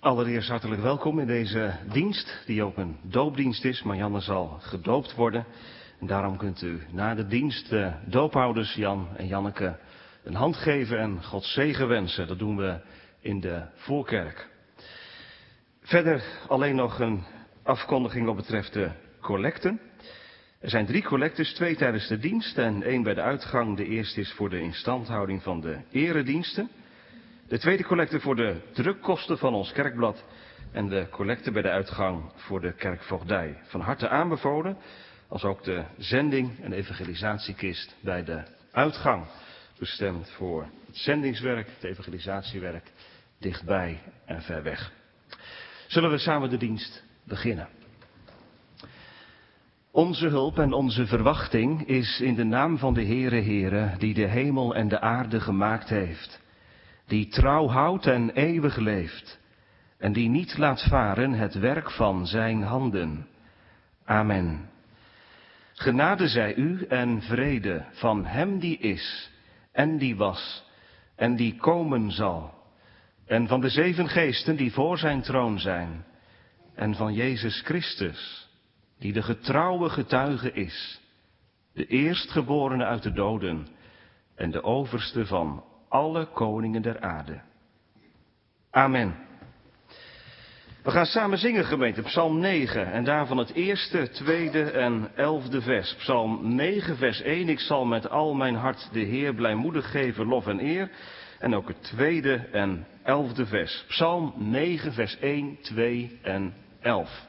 Allereerst hartelijk welkom in deze dienst, die ook een doopdienst is. Marianne zal gedoopt worden. En daarom kunt u na de dienst de doophouders Jan en Janneke een hand geven en Gods zegen wensen. Dat doen we in de voorkerk. Verder alleen nog een afkondiging wat betreft de collecten. Er zijn 3 collectes, 2 tijdens de dienst en 1 bij de uitgang. De eerste is voor de instandhouding van de erediensten. De tweede collecte voor de drukkosten van ons kerkblad en de collecte bij de uitgang voor de kerkvoogdij. Van harte aanbevolen, als ook de zending en evangelisatiekist bij de uitgang. Bestemd voor het zendingswerk, het evangelisatiewerk, dichtbij en ver weg. Zullen we samen de dienst beginnen? Onze hulp en onze verwachting is in de naam van de Heere, die de hemel en de aarde gemaakt heeft. Die trouw houdt en eeuwig leeft, en die niet laat varen het werk van zijn handen. Amen. Genade zij u en vrede van hem die is, en die was, en die komen zal, en van de 7 geesten die voor zijn troon zijn, en van Jezus Christus, die de getrouwe getuige is, de eerstgeborene uit de doden, en de overste van alle koningen der aarde. Amen. We gaan samen zingen, gemeente, Psalm 9 en daarvan het eerste, tweede en 11e vers. Psalm 9 vers 1, ik zal met al mijn hart de Heer blijmoedig geven lof en eer. En ook het tweede en 11e vers. Psalm 9 vers 1, 2 en 11.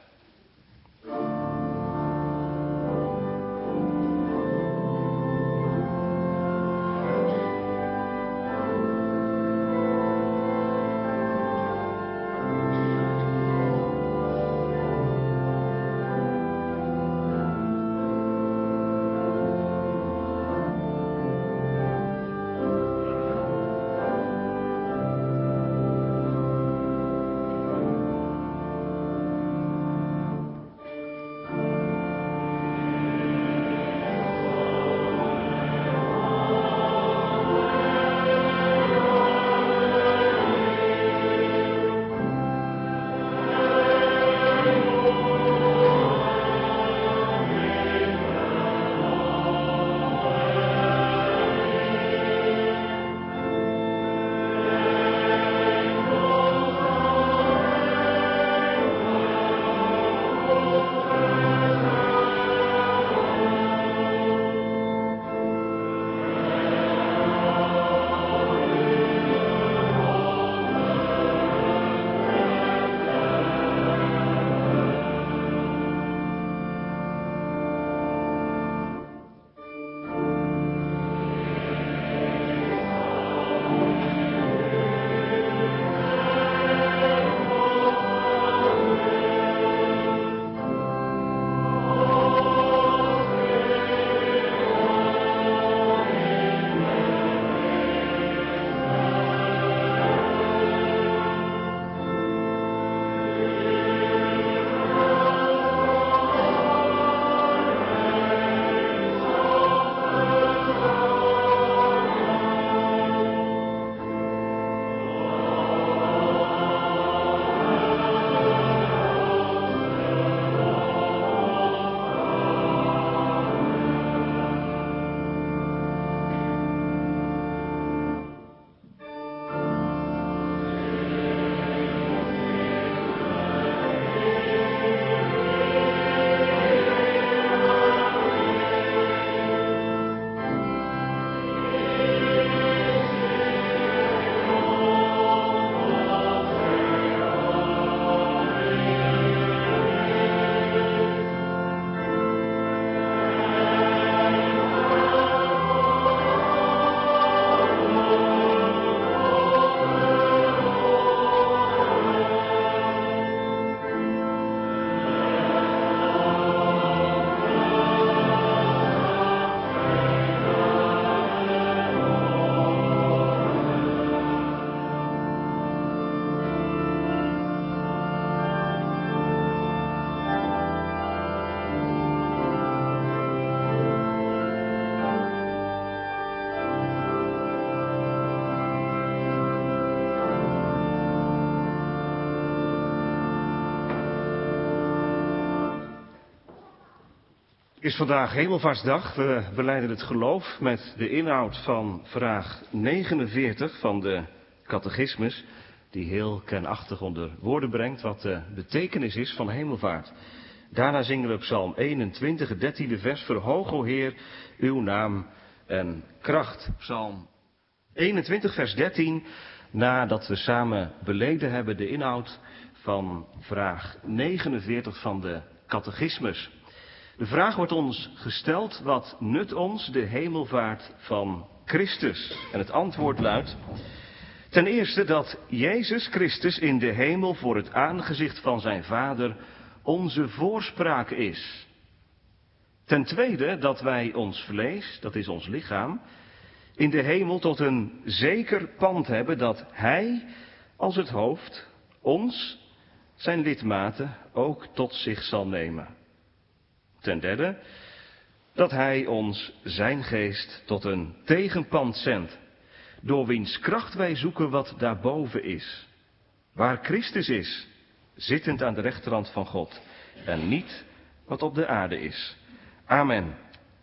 Is vandaag Hemelvaartsdag. We belijden het geloof met de inhoud van vraag 49 van de catechismus, die heel kenachtig onder woorden brengt wat de betekenis is van hemelvaart. Daarna zingen we Psalm 21, het 13e vers. Verhoog, o Heer, uw naam en kracht. Psalm 21, vers 13, nadat we samen beleden hebben de inhoud van vraag 49 van de catechismus. De vraag wordt ons gesteld: wat nut ons de hemelvaart van Christus? En het antwoord luidt: ten eerste dat Jezus Christus in de hemel voor het aangezicht van zijn Vader onze voorspraak is. Ten tweede dat wij ons vlees, dat is ons lichaam, in de hemel tot een zeker pand hebben dat Hij als het hoofd ons, zijn lidmaten, ook tot zich zal nemen. Ten derde, dat Hij ons zijn geest tot een tegenpand zendt, door wiens kracht wij zoeken wat daarboven is, waar Christus is, zittend aan de rechterhand van God, en niet wat op de aarde is. Amen.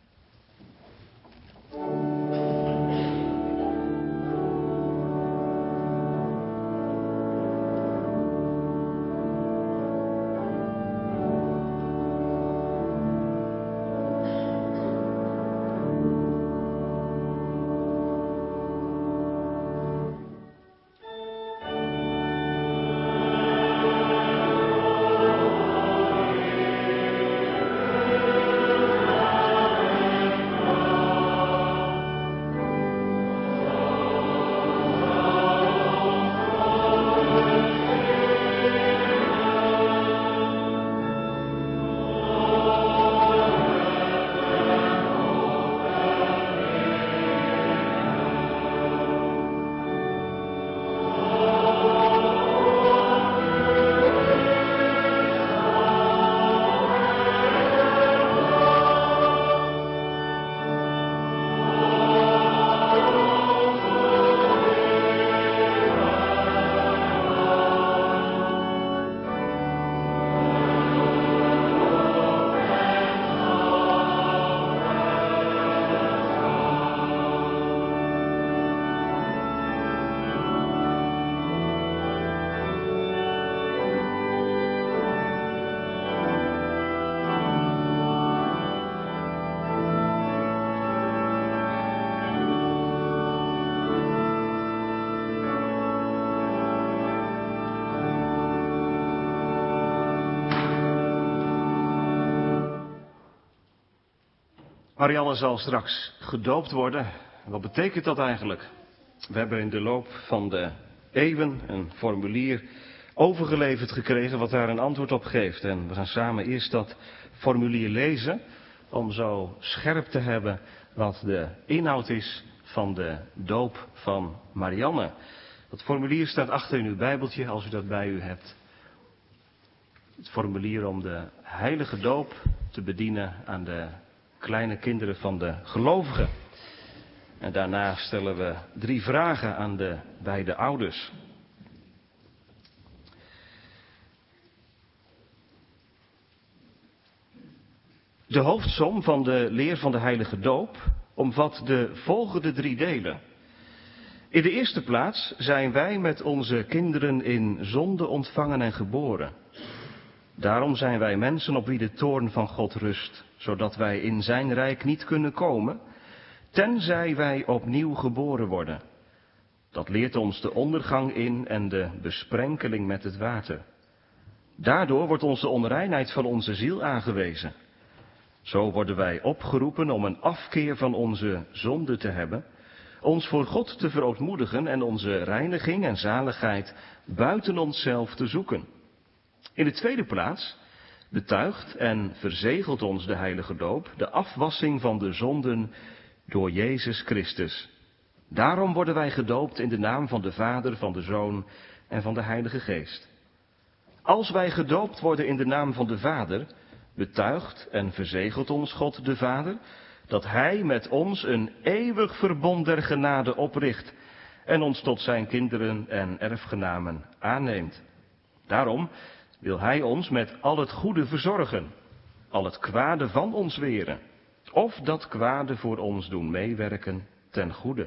Marianne zal straks gedoopt worden. Wat betekent dat eigenlijk? We hebben in de loop van de eeuwen een formulier overgeleverd gekregen wat daar een antwoord op geeft. En we gaan samen eerst dat formulier lezen om zo scherp te hebben wat de inhoud is van de doop van Marianne. Dat formulier staat achter in uw Bijbeltje als u dat bij u hebt. Het formulier om de heilige doop te bedienen aan de kleine kinderen van de gelovigen. En daarna stellen we 3 vragen aan de beide ouders. De hoofdsom van de leer van de heilige doop omvat de volgende 3 delen. In de eerste plaats zijn wij met onze kinderen in zonde ontvangen en geboren. Daarom zijn wij mensen op wie de toorn van God rust, zodat wij in zijn rijk niet kunnen komen, tenzij wij opnieuw geboren worden. Dat leert ons de ondergang in en de besprenkeling met het water. Daardoor wordt ons de onreinheid van onze ziel aangewezen. Zo worden wij opgeroepen om een afkeer van onze zonde te hebben, ons voor God te verootmoedigen en onze reiniging en zaligheid buiten onszelf te zoeken. In de tweede plaats betuigt en verzegelt ons de heilige doop de afwassing van de zonden door Jezus Christus. Daarom worden wij gedoopt in de naam van de Vader, van de Zoon en van de Heilige Geest. Als wij gedoopt worden in de naam van de Vader, betuigt en verzegelt ons God de Vader dat Hij met ons een eeuwig verbond der genade opricht en ons tot zijn kinderen en erfgenamen aanneemt. Daarom wil Hij ons met al het goede verzorgen. al het kwade van ons weren, of dat kwade voor ons doen meewerken ten goede.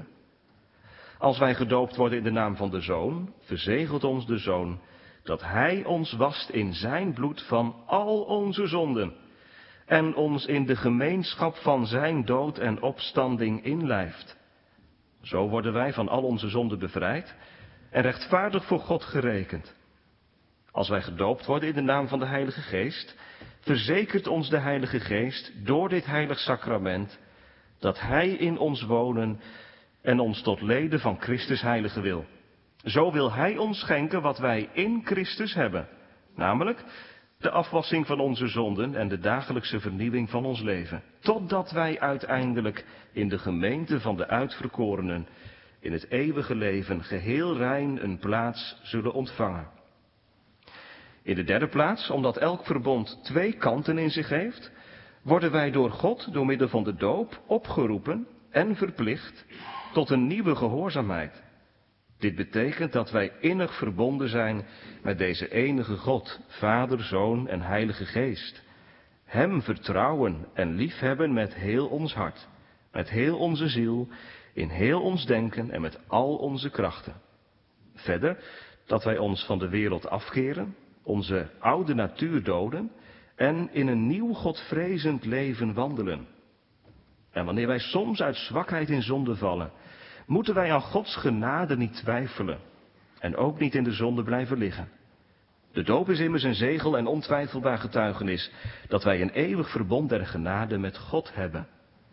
Als wij gedoopt worden in de naam van de Zoon, verzegelt ons de Zoon dat Hij ons wast in zijn bloed van al onze zonden en ons in de gemeenschap van zijn dood en opstanding inlijft. Zo worden wij van al onze zonden bevrijd en rechtvaardig voor God gerekend. Als wij gedoopt worden in de naam van de Heilige Geest, verzekert ons de Heilige Geest door dit heilig sacrament dat Hij in ons wonen en ons tot leden van Christus heilige wil. Zo wil Hij ons schenken wat wij in Christus hebben, namelijk de afwassing van onze zonden en de dagelijkse vernieuwing van ons leven, totdat wij uiteindelijk in de gemeente van de uitverkorenen in het eeuwige leven geheel rein een plaats zullen ontvangen. In de derde plaats, omdat elk verbond twee kanten in zich heeft, worden wij door God, door middel van de doop, opgeroepen en verplicht tot een nieuwe gehoorzaamheid. Dit betekent dat wij innig verbonden zijn met deze enige God, Vader, Zoon en Heilige Geest. Hem vertrouwen en liefhebben met heel ons hart, met heel onze ziel, in heel ons denken en met al onze krachten. Verder, dat wij ons van de wereld afkeren, onze oude natuur doden en in een nieuw godvrezend leven wandelen. En wanneer wij soms uit zwakheid in zonde vallen, moeten wij aan Gods genade niet twijfelen en ook niet in de zonde blijven liggen. De doop is immers een zegel en ontwijfelbaar getuigenis dat wij een eeuwig verbond der genade met God hebben.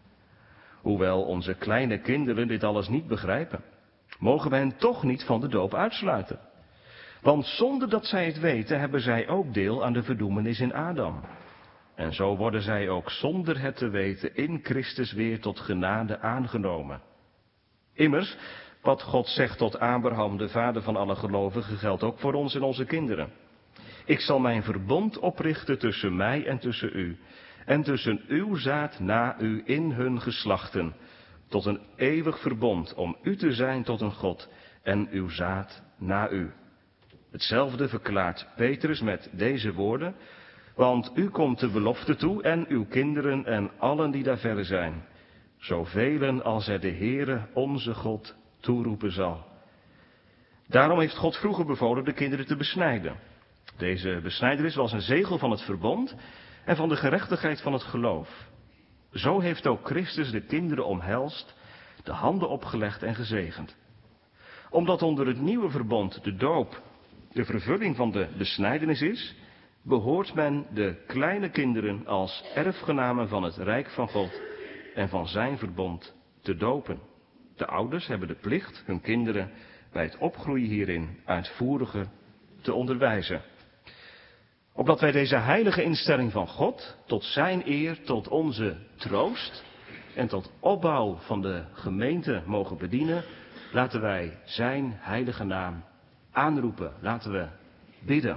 Hoewel onze kleine kinderen dit alles niet begrijpen, mogen we hen toch niet van de doop uitsluiten. Want zonder dat zij het weten, hebben zij ook deel aan de verdoemenis in Adam. En zo worden zij ook zonder het te weten in Christus weer tot genade aangenomen. Immers, wat God zegt tot Abraham, de vader van alle gelovigen, geldt ook voor ons en onze kinderen. Ik zal mijn verbond oprichten tussen mij en tussen u, en tussen uw zaad na u in hun geslachten, tot een eeuwig verbond, om u te zijn tot een God en uw zaad na u. Hetzelfde verklaart Petrus met deze woorden, want u komt de belofte toe en uw kinderen en allen die daar verre zijn, zoveel als er de Heere onze God toeroepen zal. Daarom heeft God vroeger bevolen de kinderen te besnijden. Deze besnijdenis was een zegel van het verbond en van de gerechtigheid van het geloof. Zo heeft ook Christus de kinderen omhelst, de handen opgelegd en gezegend. Omdat onder het nieuwe verbond de doop de vervulling van de besnijdenis is, behoort men de kleine kinderen als erfgenamen van het rijk van God en van zijn verbond te dopen. De ouders hebben de plicht hun kinderen bij het opgroeien hierin uitvoeriger te onderwijzen. Opdat wij deze heilige instelling van God tot zijn eer, tot onze troost en tot opbouw van de gemeente mogen bedienen, laten wij zijn heilige naam aanroepen. Laten we bidden.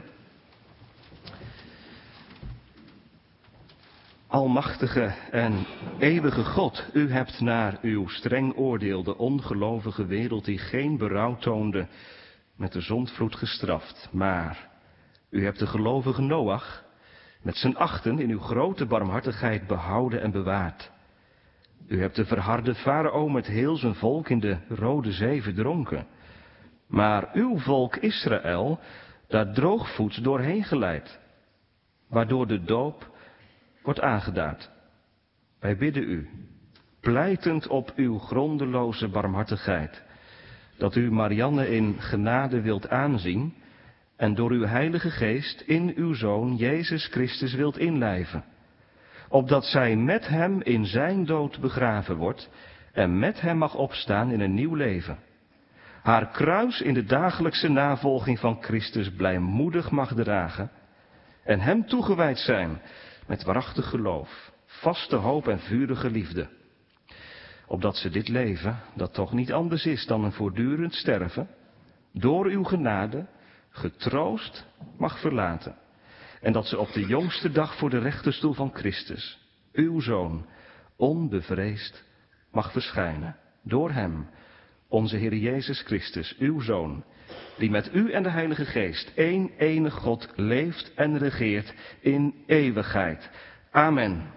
Almachtige en eeuwige God, u hebt naar uw streng oordeel de ongelovige wereld die geen berouw toonde met de zondvloed gestraft. Maar u hebt de gelovige Noach met zijn 8 in uw grote barmhartigheid behouden en bewaard. U hebt de verharde Farao met heel zijn volk in de Rode Zee verdronken. Maar uw volk Israël daar droogvoets doorheen geleid, waardoor de doop wordt aangeduid. Wij bidden u, pleitend op uw grondeloze barmhartigheid, dat u Marianne in genade wilt aanzien en door uw Heilige Geest in uw Zoon Jezus Christus wilt inlijven, opdat zij met hem in zijn dood begraven wordt en met hem mag opstaan in een nieuw leven. Haar kruis in de dagelijkse navolging van Christus blijmoedig mag dragen en hem toegewijd zijn met waarachtig geloof, vaste hoop en vurige liefde. Opdat ze dit leven, dat toch niet anders is dan een voortdurend sterven, door uw genade getroost mag verlaten. En dat ze op de jongste dag voor de rechterstoel van Christus, uw Zoon, onbevreesd mag verschijnen. Door hem, onze Heer Jezus Christus, uw Zoon, die met u en de Heilige Geest één enig God leeft en regeert in eeuwigheid. Amen.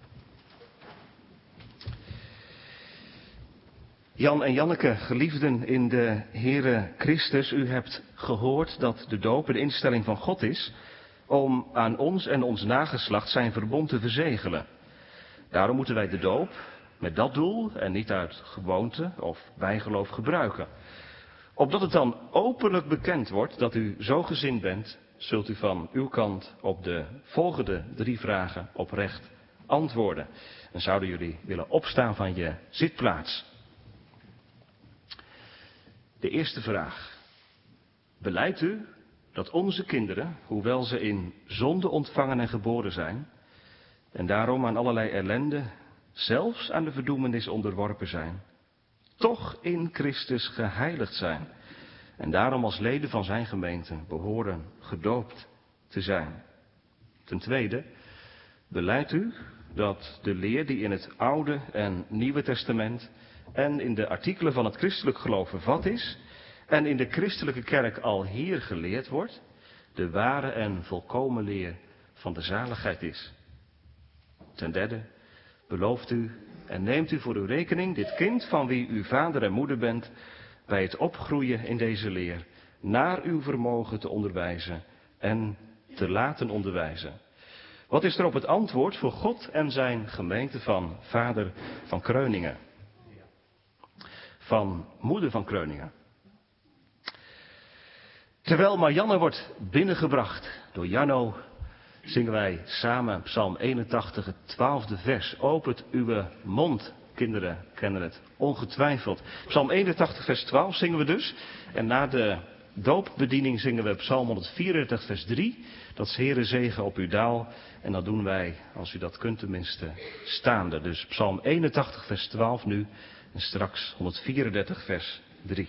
Jan en Janneke, geliefden in de Heere Christus, u hebt gehoord dat de doop een instelling van God is om aan ons en ons nageslacht zijn verbond te verzegelen. Daarom moeten wij de doop met dat doel en niet uit gewoonte of bijgeloof gebruiken. Opdat het dan openlijk bekend wordt dat u zo gezind bent, zult u van uw kant op de volgende 3 vragen oprecht antwoorden. En zouden jullie willen opstaan van je zitplaats. De eerste vraag. Belijdt u dat onze kinderen, hoewel ze in zonde ontvangen en geboren zijn, en daarom aan allerlei ellende, zelfs aan de verdoemenis onderworpen zijn, toch in Christus geheiligd zijn en daarom als leden van zijn gemeente behoren gedoopt te zijn? Ten tweede, belijdt u dat de leer die in het Oude en Nieuwe Testament en in de artikelen van het christelijk geloof vervat is en in de christelijke kerk al hier geleerd wordt, de ware en volkomen leer van de zaligheid is? Ten derde, belooft u en neemt u voor uw rekening dit kind van wie u vader en moeder bent, bij het opgroeien in deze leer, naar uw vermogen te onderwijzen en te laten onderwijzen? Wat is er op het antwoord voor God en zijn gemeente van vader van Kreuningen? Van moeder van Kreuningen. Terwijl Marianne wordt binnengebracht door Janno, zingen wij samen Psalm 81, het 12e vers. Opent uw mond, kinderen kennen het ongetwijfeld. Psalm 81, vers 12 zingen we dus. En na de doopbediening zingen we Psalm 134, vers 3. Dat is Heere zegen op uw daal. En dat doen wij, als u dat kunt tenminste, staande. Dus Psalm 81, vers 12 nu. En straks 134, vers 3.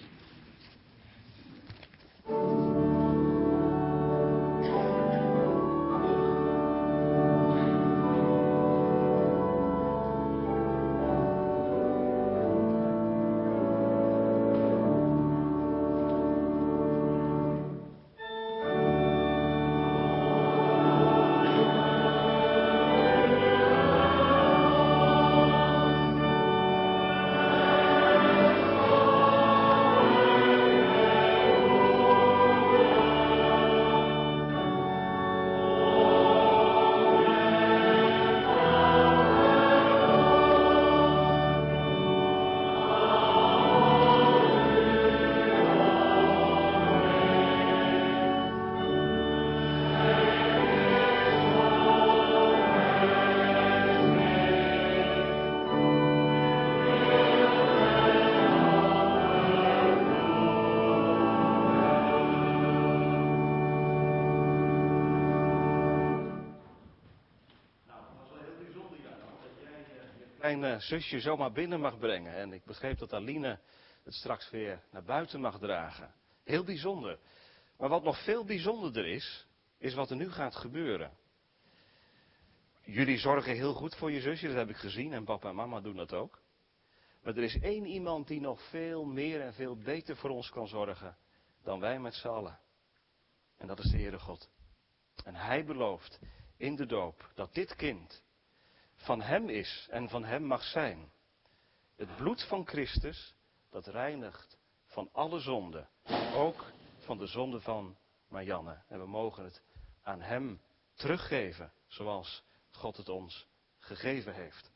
Mijn zusje zomaar binnen mag brengen. En ik begreep dat Aline het straks weer naar buiten mag dragen. Heel bijzonder. Maar wat nog veel bijzonderder is wat er nu gaat gebeuren. Jullie zorgen heel goed voor je zusje, dat heb ik gezien. En papa en mama doen dat ook. Maar er is één iemand die nog veel meer en veel beter voor ons kan zorgen dan wij met z'n allen. En dat is de Heere God. En hij belooft in de doop dat dit kind van hem is en van hem mag zijn. Het bloed van Christus, dat reinigt van alle zonden. Ook van de zonde van Marianne. En we mogen het aan hem teruggeven, zoals God het ons gegeven heeft.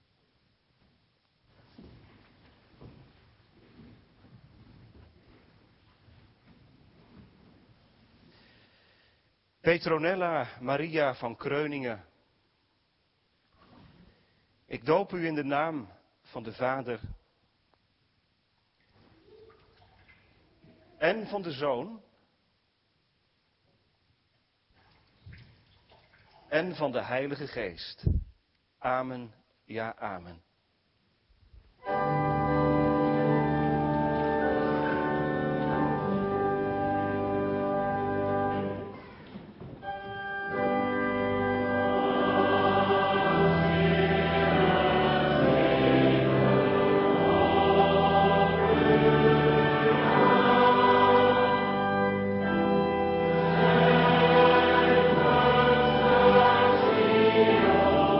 Petronella Maria van Kreuningen. Ik doop u in de naam van de Vader en van de Zoon en van de Heilige Geest. Amen, ja, amen. Amen.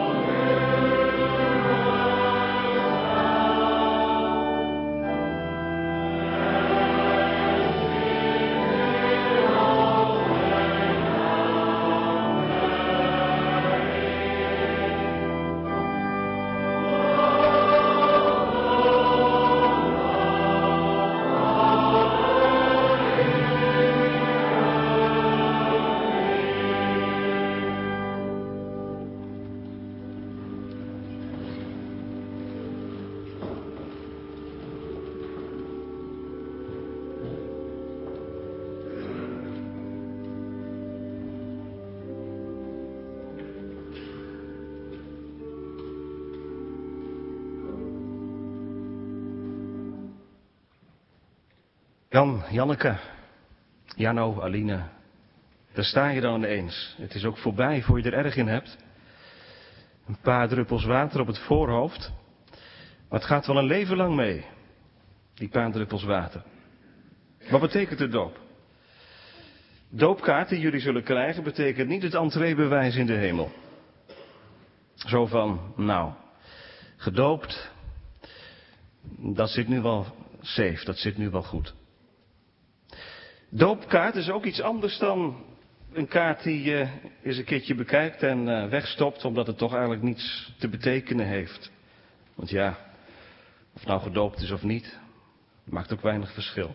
Jan, Janneke, Janno, Aline, daar sta je dan ineens. Het is ook voorbij voor je er erg in hebt. Een paar druppels water op het voorhoofd. Maar het gaat wel een leven lang mee, die paar druppels water. Wat betekent de doop? Doopkaart die jullie zullen krijgen betekent niet het entreebewijs in de hemel. Zo van, nou, gedoopt, dat zit nu wel safe, dat zit nu wel goed. Doopkaart is ook iets anders dan een kaart die je eens een keertje bekijkt en wegstopt, omdat het toch eigenlijk niets te betekenen heeft. Want ja, of nou gedoopt is of niet, maakt ook weinig verschil.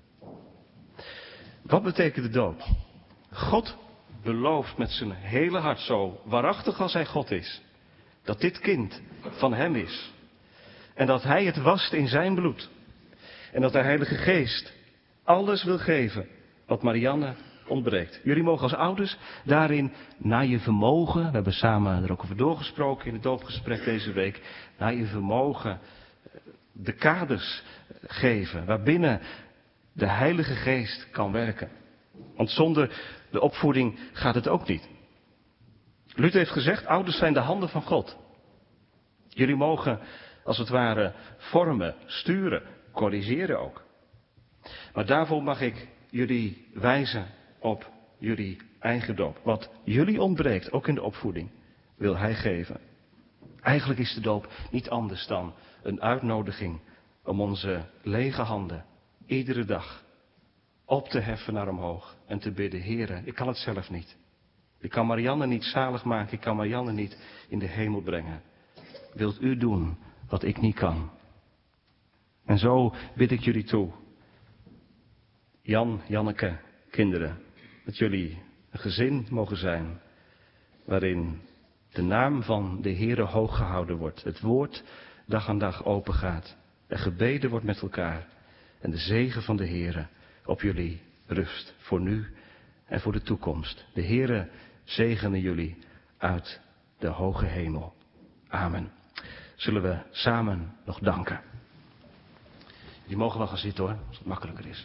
Wat betekent de doop? God belooft met zijn hele hart, zo waarachtig als hij God is, dat dit kind van hem is. En dat hij het wast in zijn bloed. En dat de Heilige Geest alles wil geven wat Marianne ontbreekt. Jullie mogen als ouders daarin naar je vermogen, we hebben samen er ook over doorgesproken in het doopgesprek deze week, naar je vermogen de kaders geven waarbinnen de Heilige Geest kan werken. Want zonder de opvoeding gaat het ook niet. Luther heeft gezegd, ouders zijn de handen van God. Jullie mogen als het ware vormen, sturen, corrigeren ook. Maar daarvoor mag ik jullie wijzen op jullie eigen doop. Wat jullie ontbreekt, ook in de opvoeding, wil hij geven. Eigenlijk is de doop niet anders dan een uitnodiging om onze lege handen iedere dag op te heffen naar omhoog en te bidden, Heere, ik kan het zelf niet. Ik kan Marianne niet zalig maken, ik kan Marianne niet in de hemel brengen. Wilt u doen wat ik niet kan? En zo bid ik jullie toe. Jan, Janneke, kinderen, dat jullie een gezin mogen zijn waarin de naam van de Heere hoog gehouden wordt. Het woord dag aan dag open gaat. Er gebeden wordt met elkaar. En de zegen van de Heere op jullie rust. Voor nu en voor de toekomst. De Heere zegene jullie uit de hoge hemel. Amen. Zullen we samen nog danken. Die mogen wel gaan zitten hoor, als het makkelijker is.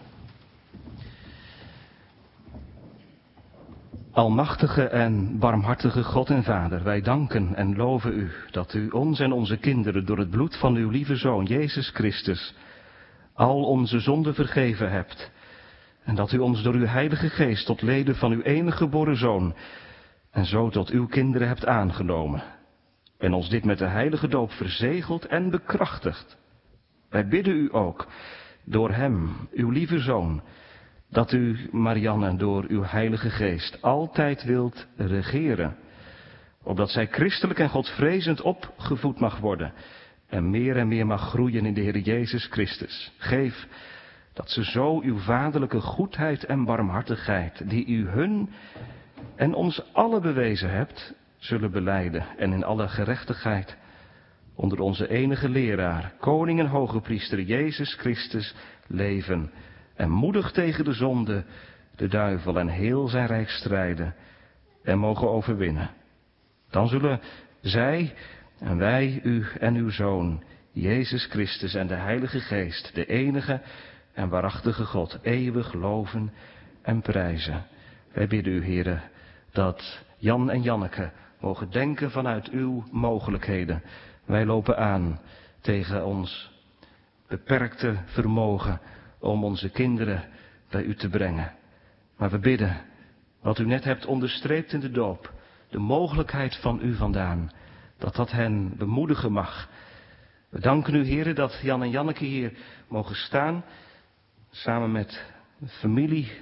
Almachtige en barmhartige God en Vader, wij danken en loven u dat u ons en onze kinderen door het bloed van uw lieve Zoon Jezus Christus al onze zonden vergeven hebt. En dat u ons door uw Heilige Geest tot leden van uw enige geboren Zoon en zo tot uw kinderen hebt aangenomen. En ons dit met de heilige doop verzegelt en bekrachtigt. Wij bidden u ook, door hem, uw lieve Zoon, dat u, Marianne, door uw Heilige Geest altijd wilt regeren. Opdat zij christelijk en godvrezend opgevoed mag worden en meer mag groeien in de Heer Jezus Christus. Geef dat ze zo uw vaderlijke goedheid en barmhartigheid, die u hun en ons allen bewezen hebt, zullen belijden en in alle gerechtigheid onder onze enige leraar, koning en hoge priester Jezus Christus leven en moedig tegen de zonde, de duivel en heel zijn rijk strijden en mogen overwinnen. Dan zullen zij en wij, u en uw Zoon, Jezus Christus en de Heilige Geest, de enige en waarachtige God, eeuwig loven en prijzen. Wij bidden u, Heere, dat Jan en Janneke mogen denken vanuit uw mogelijkheden. Wij lopen aan tegen ons beperkte vermogen om onze kinderen bij u te brengen. Maar we bidden, wat u net hebt onderstreept in de doop, de mogelijkheid van u vandaan, dat hen bemoedigen mag. We danken u, Heere, dat Jan en Janneke hier mogen staan, samen met familie,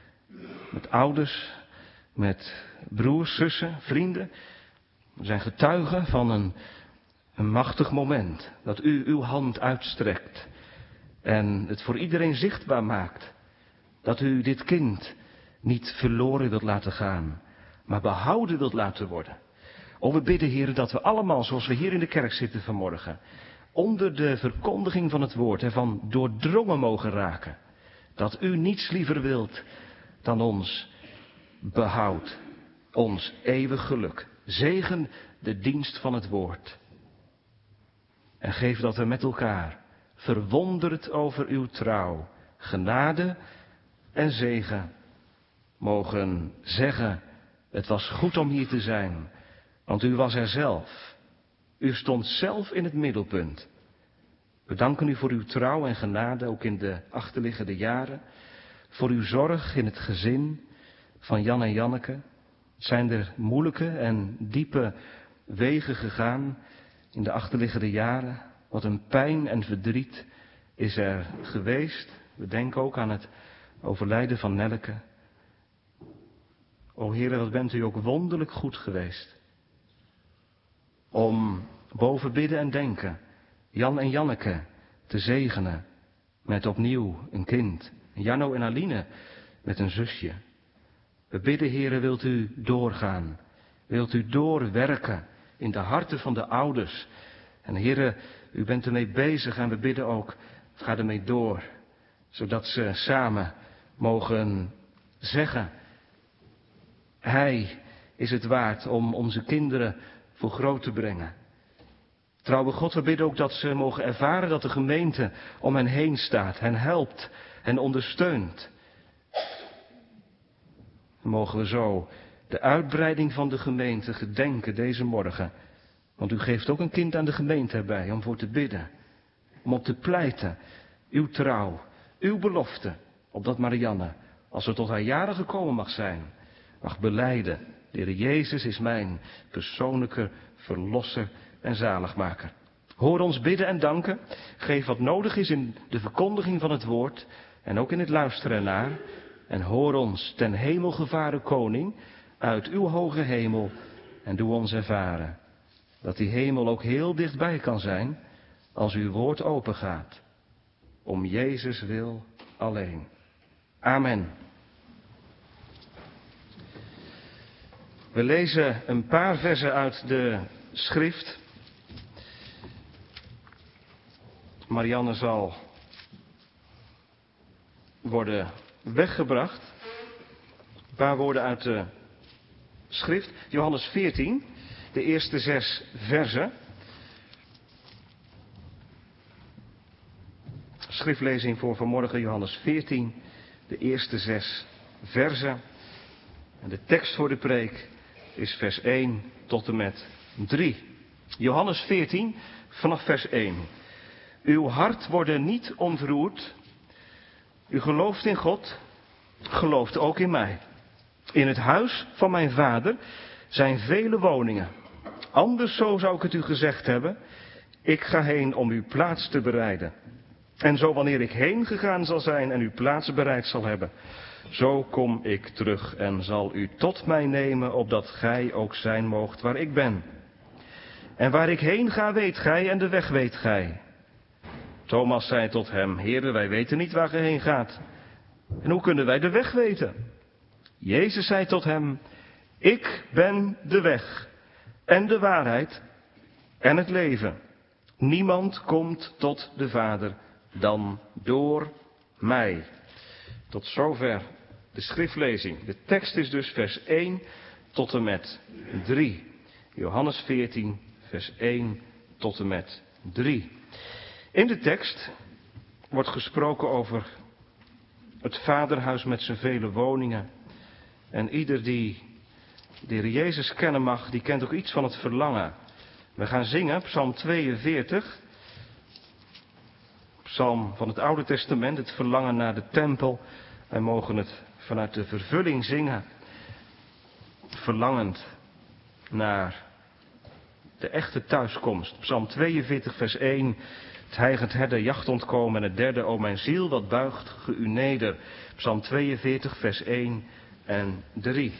met ouders, met broers, zussen, vrienden. We zijn getuigen van een machtig moment, dat u uw hand uitstrekt en het voor iedereen zichtbaar maakt, dat u dit kind niet verloren wilt laten gaan, maar behouden wilt laten worden. O, we bidden, Heer, dat we allemaal, zoals we hier in de kerk zitten vanmorgen, onder de verkondiging van het woord ervan doordrongen mogen raken, dat u niets liever wilt dan ons behoud, ons eeuwig geluk. Zegen de dienst van het woord. En geef dat we met elkaar, verwonderd over uw trouw, genade en zegen mogen zeggen: het was goed om hier te zijn, want u was er zelf. U stond zelf in het middelpunt. We danken u voor uw trouw en genade, ook in de achterliggende jaren. Voor uw zorg in het gezin van Jan en Janneke. Het zijn er moeilijke en diepe wegen gegaan in de achterliggende jaren. Wat een pijn en verdriet is er geweest. We denken ook aan het overlijden van Nelleke. O Heere, wat bent u ook wonderlijk goed geweest. Om boven bidden en denken Jan en Janneke te zegenen met opnieuw een kind. Janno en Aline met een zusje. We bidden, Heere, wilt u doorgaan. Wilt u doorwerken in de harten van de ouders. En Heere, u bent ermee bezig en we bidden ook, ga ermee door. Zodat ze samen mogen zeggen: Hij is het waard om onze kinderen voor groot te brengen. Trouwe God, we bidden ook dat ze mogen ervaren dat de gemeente om hen heen staat, hen helpt, hen ondersteunt. Dan mogen we zo de uitbreiding van de gemeente gedenken deze morgen. Want u geeft ook een kind aan de gemeente erbij om voor te bidden. Om op te pleiten. Uw trouw, uw belofte. Opdat Marianne, als ze tot haar jaren gekomen mag zijn, mag belijden: de Heer Jezus is mijn persoonlijke verlosser en zaligmaker. Hoor ons bidden en danken. Geef wat nodig is in de verkondiging van het woord. En ook in het luisteren ernaar. En hoor ons, ten hemel gevaren koning, uit uw hoge hemel. En doe ons ervaren dat die hemel ook heel dichtbij kan zijn als uw woord open gaat. Om Jezus wil alleen. Amen. We lezen een paar versen uit de schrift. Marianne zal worden weggebracht. Een paar woorden uit de schrift. Johannes 14, de eerste 6 versen. Schriftlezing voor vanmorgen, Johannes 14, de eerste 6 versen. En de tekst voor de preek is vers 1 tot en met 3. Johannes 14, vanaf vers 1. Uw hart wordt niet ontroerd. U gelooft in God, gelooft ook in mij. In het huis van mijn vader zijn vele woningen. Anders zo zou ik het u gezegd hebben. Ik ga heen om uw plaats te bereiden. En zo wanneer ik heen gegaan zal zijn en uw plaats bereid zal hebben, zo kom ik terug en zal u tot mij nemen, opdat gij ook zijn moogt waar ik ben. En waar ik heen ga weet gij en de weg weet gij. Thomas zei tot hem: Heere, wij weten niet waar gij heen gaat. En hoe kunnen wij de weg weten? Jezus zei tot hem: Ik ben de weg en de waarheid en het leven. Niemand komt tot de Vader dan door mij. Tot zover de schriftlezing. De tekst is dus vers 1 tot en met 3. Johannes 14, vers 1 tot en met 3. In de tekst wordt gesproken over het vaderhuis met zijn vele woningen. En ieder die de Heer Jezus kennen mag, die kent ook iets van het verlangen. We gaan zingen, Psalm 42. Psalm van het Oude Testament, het verlangen naar de tempel. Wij mogen het vanuit de vervulling zingen. Verlangend naar de echte thuiskomst. Psalm 42, vers 1. Het hijgend herder jacht ontkomen. En het derde: O mijn ziel, wat buigt ge u neder. Psalm 42, vers 1 en 3.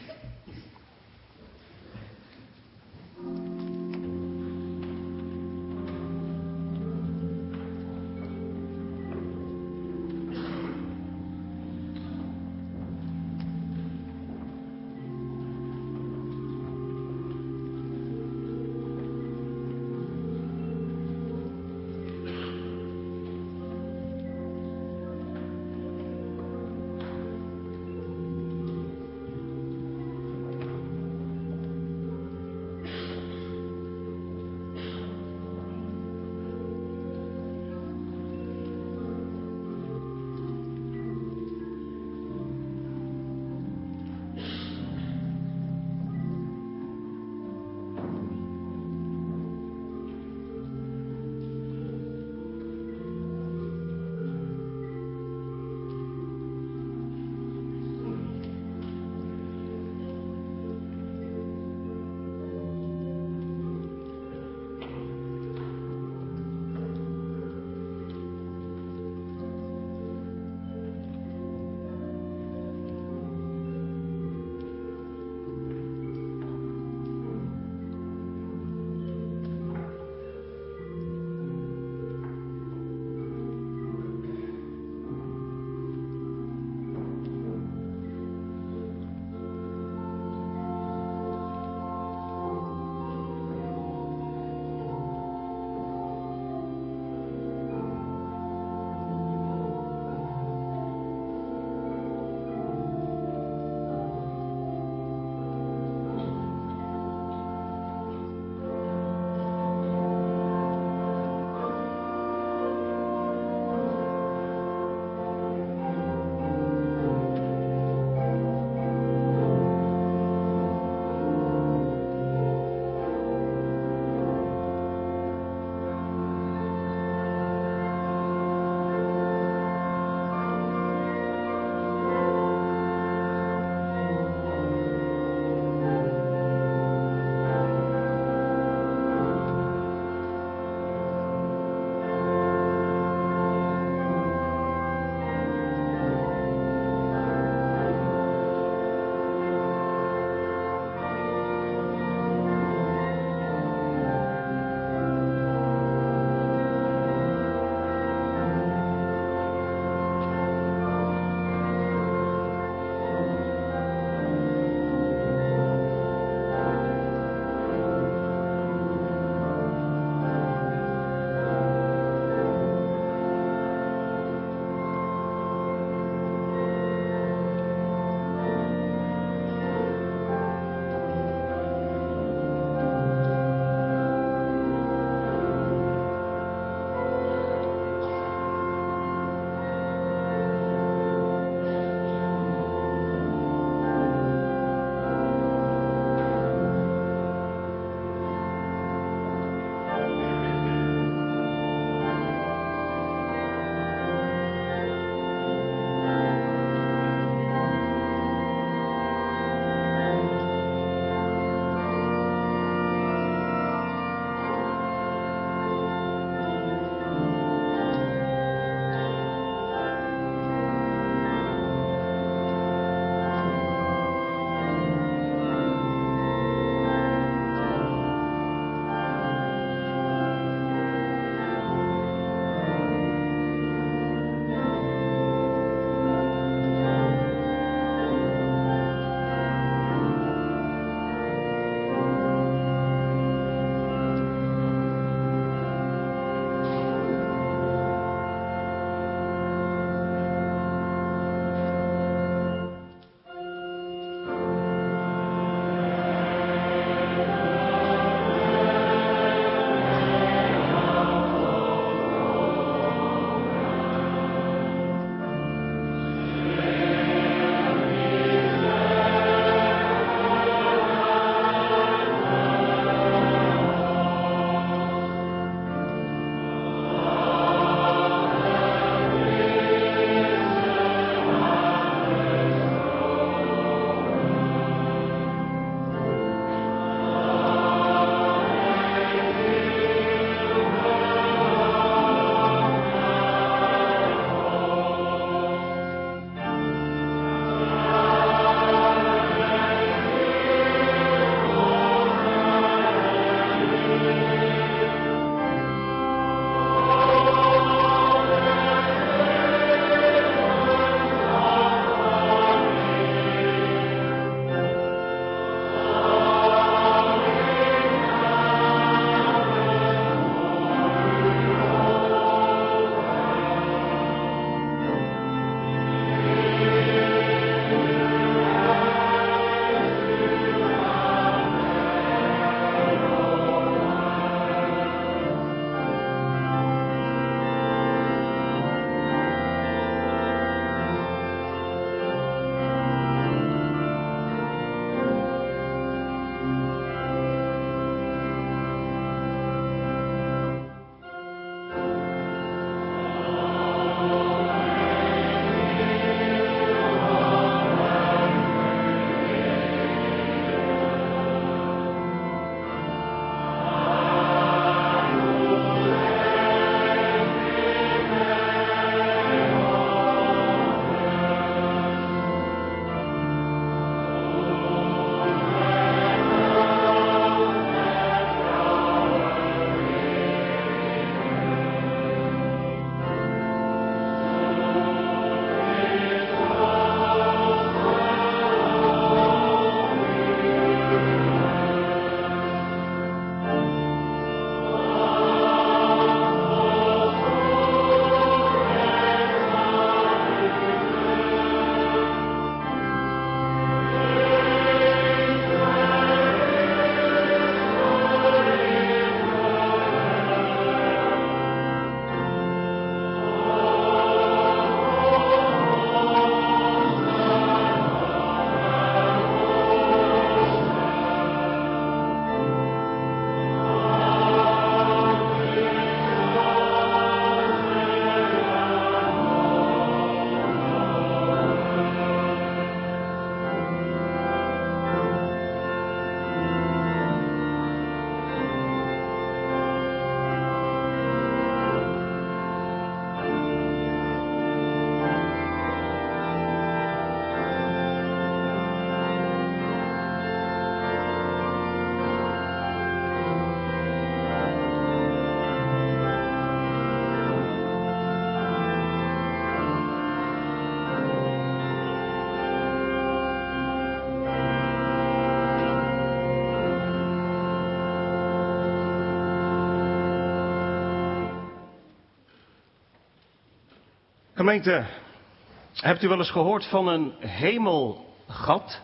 Gemeente, hebt u wel eens gehoord van een hemelgat?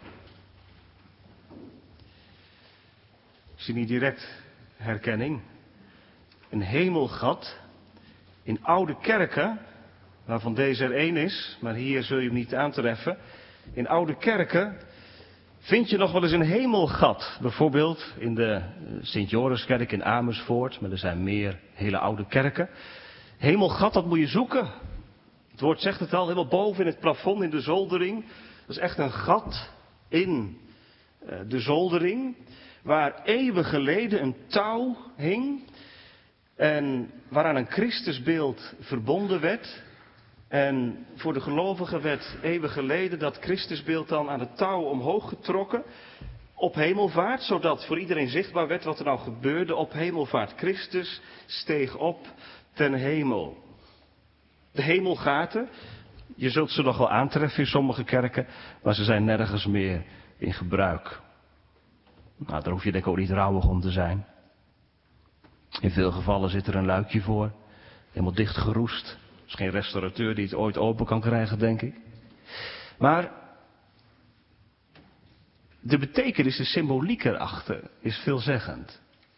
Ik zie niet direct herkenning. Een hemelgat. In oude kerken, waarvan deze er één is, maar hier zul je hem niet aantreffen. In oude kerken vind je nog wel eens een hemelgat. Bijvoorbeeld in de Sint-Joriskerk in Amersfoort, maar er zijn meer hele oude kerken. Hemelgat, dat moet je zoeken. Het woord zegt het al, helemaal boven in het plafond, in de zoldering. Dat is echt een gat in de zoldering, waar eeuwen geleden een touw hing en waaraan een Christusbeeld verbonden werd. En voor de gelovigen werd eeuwen geleden dat Christusbeeld dan aan het touw omhoog getrokken op hemelvaart, zodat voor iedereen zichtbaar werd wat er nou gebeurde op hemelvaart. Christus steeg op ten hemel. De hemelgaten, je zult ze nog wel aantreffen in sommige kerken, maar ze zijn nergens meer in gebruik. Nou, daar hoef je denk ik ook niet rouwig om te zijn. In veel gevallen zit er een luikje voor, helemaal dichtgeroest. Er is geen restaurateur die het ooit open kan krijgen, denk ik. Maar de betekenis, de symboliek erachter, is veelzeggend.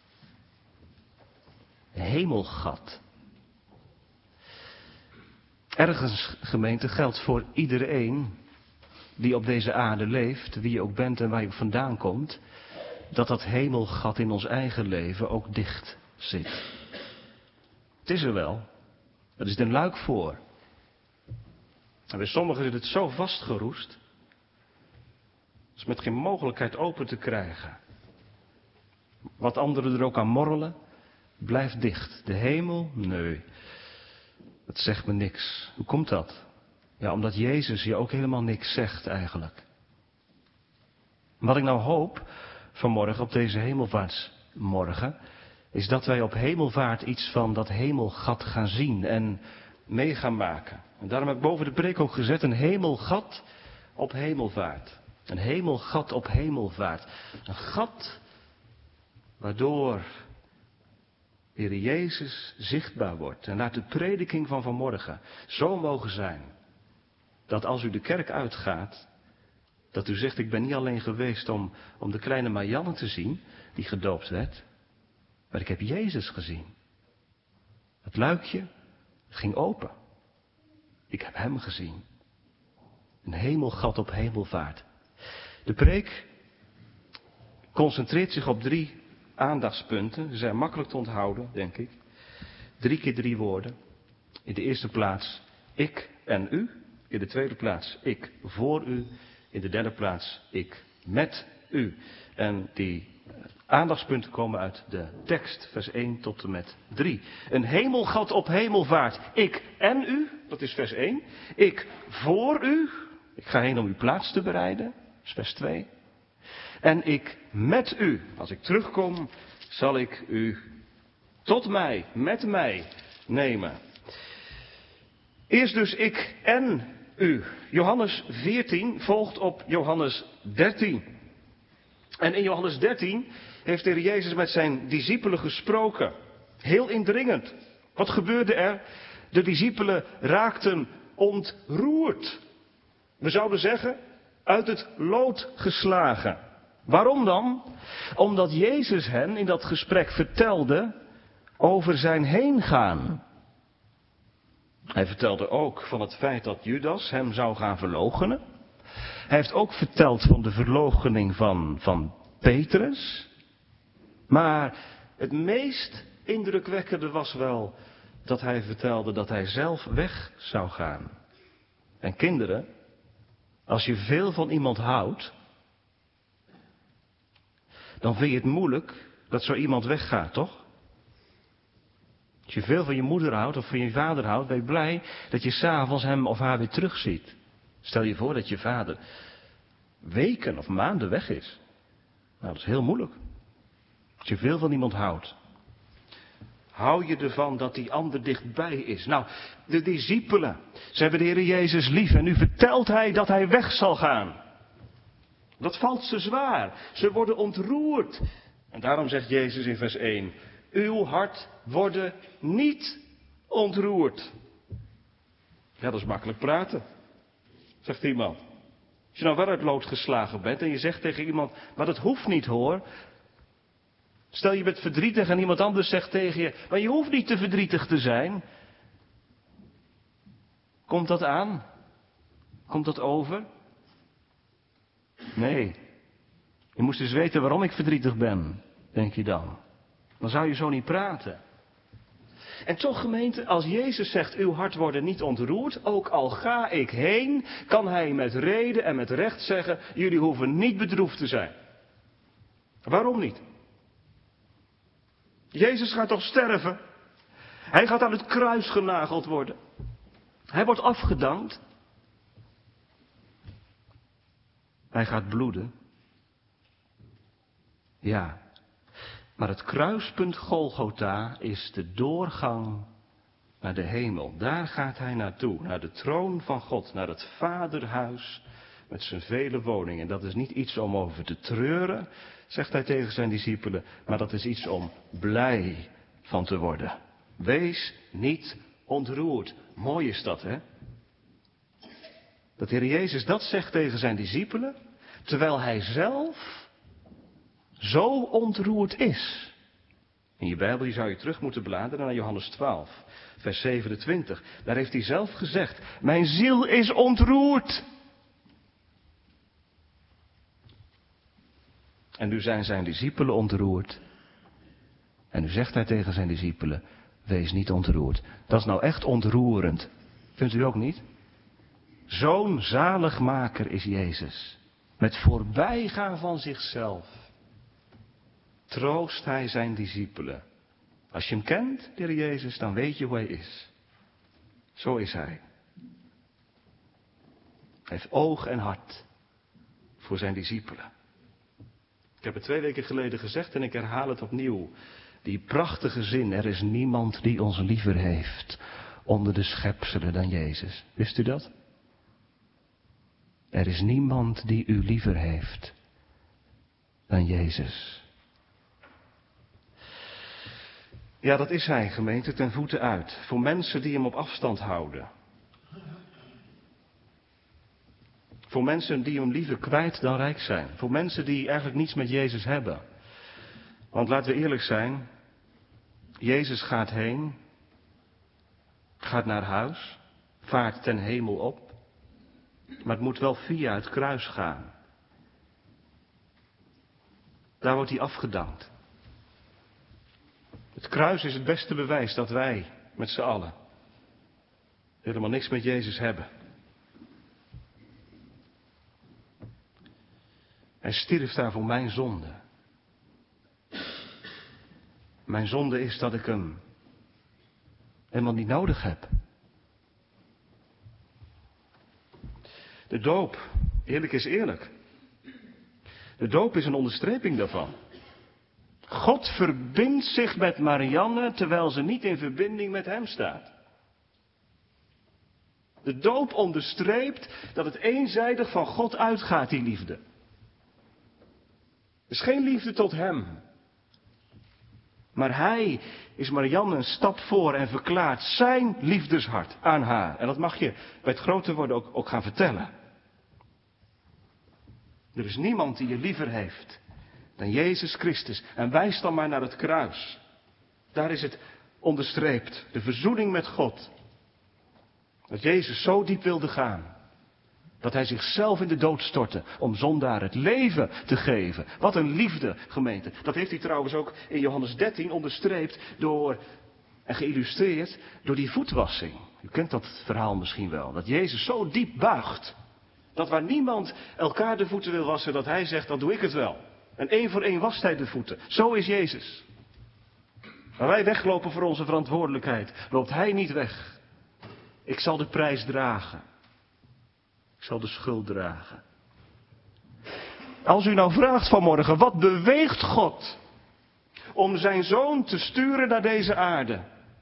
Hemelgat. Ergens, gemeente, geldt voor iedereen die op deze aarde leeft, wie je ook bent en waar je vandaan komt, dat dat hemelgat in ons eigen leven ook dicht zit. Het is er wel. Er is een luik voor. En bij sommigen zit het zo vastgeroest, het is met geen mogelijkheid open te krijgen. Wat anderen er ook aan morrelen, blijft dicht. De hemel? Nee. Dat zegt me niks. Hoe komt dat? Ja, omdat Jezus je ook helemaal niks zegt eigenlijk. Wat ik nou hoop vanmorgen op deze hemelvaartsmorgen, is dat wij op hemelvaart iets van dat hemelgat gaan zien en mee gaan maken. En daarom heb ik boven de preek ook gezet, een hemelgat op hemelvaart. Een hemelgat op hemelvaart. Een gat waardoor Heer Jezus zichtbaar wordt. En laat de prediking van vanmorgen zo mogen zijn, dat als u de kerk uitgaat, dat u zegt, ik ben niet alleen geweest om de kleine Marianne te zien, die gedoopt werd, maar ik heb Jezus gezien. Het luikje ging open. Ik heb hem gezien. Een hemelgat op hemelvaart. De preek concentreert zich op 3 aandachtspunten. Ze zijn makkelijk te onthouden, denk ik. 3 keer 3 woorden. In de eerste plaats ik en u. In de tweede plaats ik voor u. In de derde plaats ik met u. En die aandachtspunten komen uit de tekst, vers 1 tot en met 3. Een hemelgat op hemelvaart. Ik en u, dat is vers 1. Ik voor u. Ik ga heen om uw plaats te bereiden, dat is vers 2. En ik met u. Als ik terugkom, zal ik u tot mij, met mij nemen. Eerst dus ik en u. Johannes 14 volgt op Johannes 13. En in Johannes 13 heeft de Heer Jezus met zijn discipelen gesproken. Heel indringend. Wat gebeurde er? De discipelen raakten ontroerd. We zouden zeggen, uit het lood geslagen. Waarom dan? Omdat Jezus hen in dat gesprek vertelde over zijn heengaan. Hij vertelde ook van het feit dat Judas hem zou gaan verloochenen. Hij heeft ook verteld van de verloochening van Petrus. Maar het meest indrukwekkende was wel dat hij vertelde dat hij zelf weg zou gaan. En kinderen, als je veel van iemand houdt, dan vind je het moeilijk dat zo iemand weggaat, toch? Als je veel van je moeder houdt of van je vader houdt, ben je blij dat je 's avonds hem of haar weer terugziet. Stel je voor dat je vader weken of maanden weg is. Nou, dat is heel moeilijk. Als je veel van iemand houdt. Hou je ervan dat die ander dichtbij is? Nou, de discipelen, ze hebben de Heer Jezus lief en nu vertelt hij dat hij weg zal gaan. Dat valt ze zwaar. Ze worden ontroerd. En daarom zegt Jezus in vers 1, uw hart worden niet ontroerd. Ja, dat is makkelijk praten, zegt iemand. Als je nou wel uit lood geslagen bent en je zegt tegen iemand, maar dat hoeft niet hoor. Stel je bent verdrietig en iemand anders zegt tegen je, maar je hoeft niet te verdrietig te zijn. Komt dat aan? Komt dat over? Nee. Je moest eens weten waarom ik verdrietig ben, denk je dan. Dan zou je zo niet praten. En toch gemeente, als Jezus zegt, uw hart wordt niet ontroerd, ook al ga ik heen, kan hij met reden en met recht zeggen, jullie hoeven niet bedroefd te zijn. Waarom niet? Jezus gaat toch sterven? Hij gaat aan het kruis genageld worden. Hij wordt afgedankt. Hij gaat bloeden. Ja, maar het kruispunt Golgotha is de doorgang naar de hemel. Daar gaat hij naartoe, naar de troon van God, naar het vaderhuis met zijn vele woningen. Dat is niet iets om over te treuren, zegt hij tegen zijn discipelen, maar dat is iets om blij van te worden. Wees niet ontroerd. Mooi is dat, hè? Dat de Heer Jezus dat zegt tegen zijn discipelen, terwijl hij zelf zo ontroerd is. In je Bijbel zou je terug moeten bladeren naar Johannes 12, vers 27. Daar heeft hij zelf gezegd, mijn ziel is ontroerd. En nu zijn zijn discipelen ontroerd. En nu zegt hij tegen zijn discipelen, wees niet ontroerd. Dat is nou echt ontroerend. Vindt u ook niet? Zo'n zaligmaker is Jezus. Met voorbijgaan van zichzelf troost hij zijn discipelen. Als je hem kent, de Heer Jezus, dan weet je hoe hij is. Zo is hij. Hij heeft oog en hart voor zijn discipelen. Ik heb het 2 weken geleden gezegd en ik herhaal het opnieuw. Die prachtige zin, er is niemand die ons liever heeft onder de schepselen dan Jezus. Wist u dat? Er is niemand die u liever heeft dan Jezus. Ja, dat is hij, gemeente, ten voeten uit. Voor mensen die hem op afstand houden. Voor mensen die hem liever kwijt dan rijk zijn. Voor mensen die eigenlijk niets met Jezus hebben. Want laten we eerlijk zijn. Jezus gaat heen. Gaat naar huis. Vaart ten hemel op. Maar het moet wel via het kruis gaan. Daar wordt hij afgedankt. Het kruis is het beste bewijs dat wij met z'n allen helemaal niks met Jezus hebben. Hij stierf daar voor mijn zonde. Mijn zonde is dat ik hem helemaal niet nodig heb. De doop, eerlijk is eerlijk. De doop is een onderstreping daarvan. God verbindt zich met Marianne terwijl ze niet in verbinding met hem staat. De doop onderstreept dat het eenzijdig van God uitgaat, die liefde. Er is geen liefde tot hem. Maar hij is Marianne een stap voor en verklaart zijn liefdeshart aan haar. En dat mag je bij het groter worden ook gaan vertellen. Er is niemand die je liever heeft dan Jezus Christus. En wijs dan maar naar het kruis. Daar is het onderstreept. De verzoening met God. Dat Jezus zo diep wilde gaan. Dat hij zichzelf in de dood stortte om zondaar het leven te geven. Wat een liefde, gemeente. Dat heeft hij trouwens ook in Johannes 13 onderstreept door en geïllustreerd door die voetwassing. U kent dat verhaal misschien wel. Dat Jezus zo diep buigt. Dat waar niemand elkaar de voeten wil wassen, dat hij zegt, dan doe ik het wel. En 1 voor 1 wast hij de voeten. Zo is Jezus. Waar wij weglopen voor onze verantwoordelijkheid, loopt hij niet weg. Ik zal de prijs dragen. Ik zal de schuld dragen. Als u nou vraagt vanmorgen, wat beweegt God om zijn zoon te sturen naar deze aarde?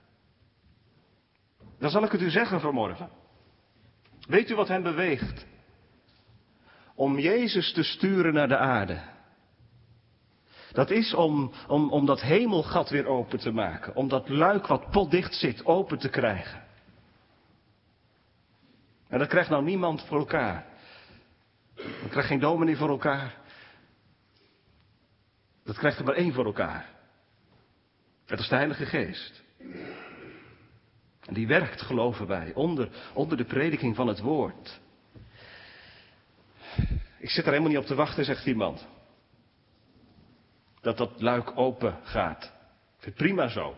Dan zal ik het u zeggen vanmorgen. Weet u wat hem beweegt? Om Jezus te sturen naar de aarde. Dat is om dat hemelgat weer open te maken. Om dat luik wat potdicht zit open te krijgen. En dat krijgt nou niemand voor elkaar. Dat krijgt geen dominee voor elkaar. Dat krijgt er maar één voor elkaar. Dat is de Heilige Geest. En die werkt, geloven wij, onder de prediking van het woord. Ik zit er helemaal niet op te wachten, zegt iemand. Dat luik open gaat. Ik vind het prima zo.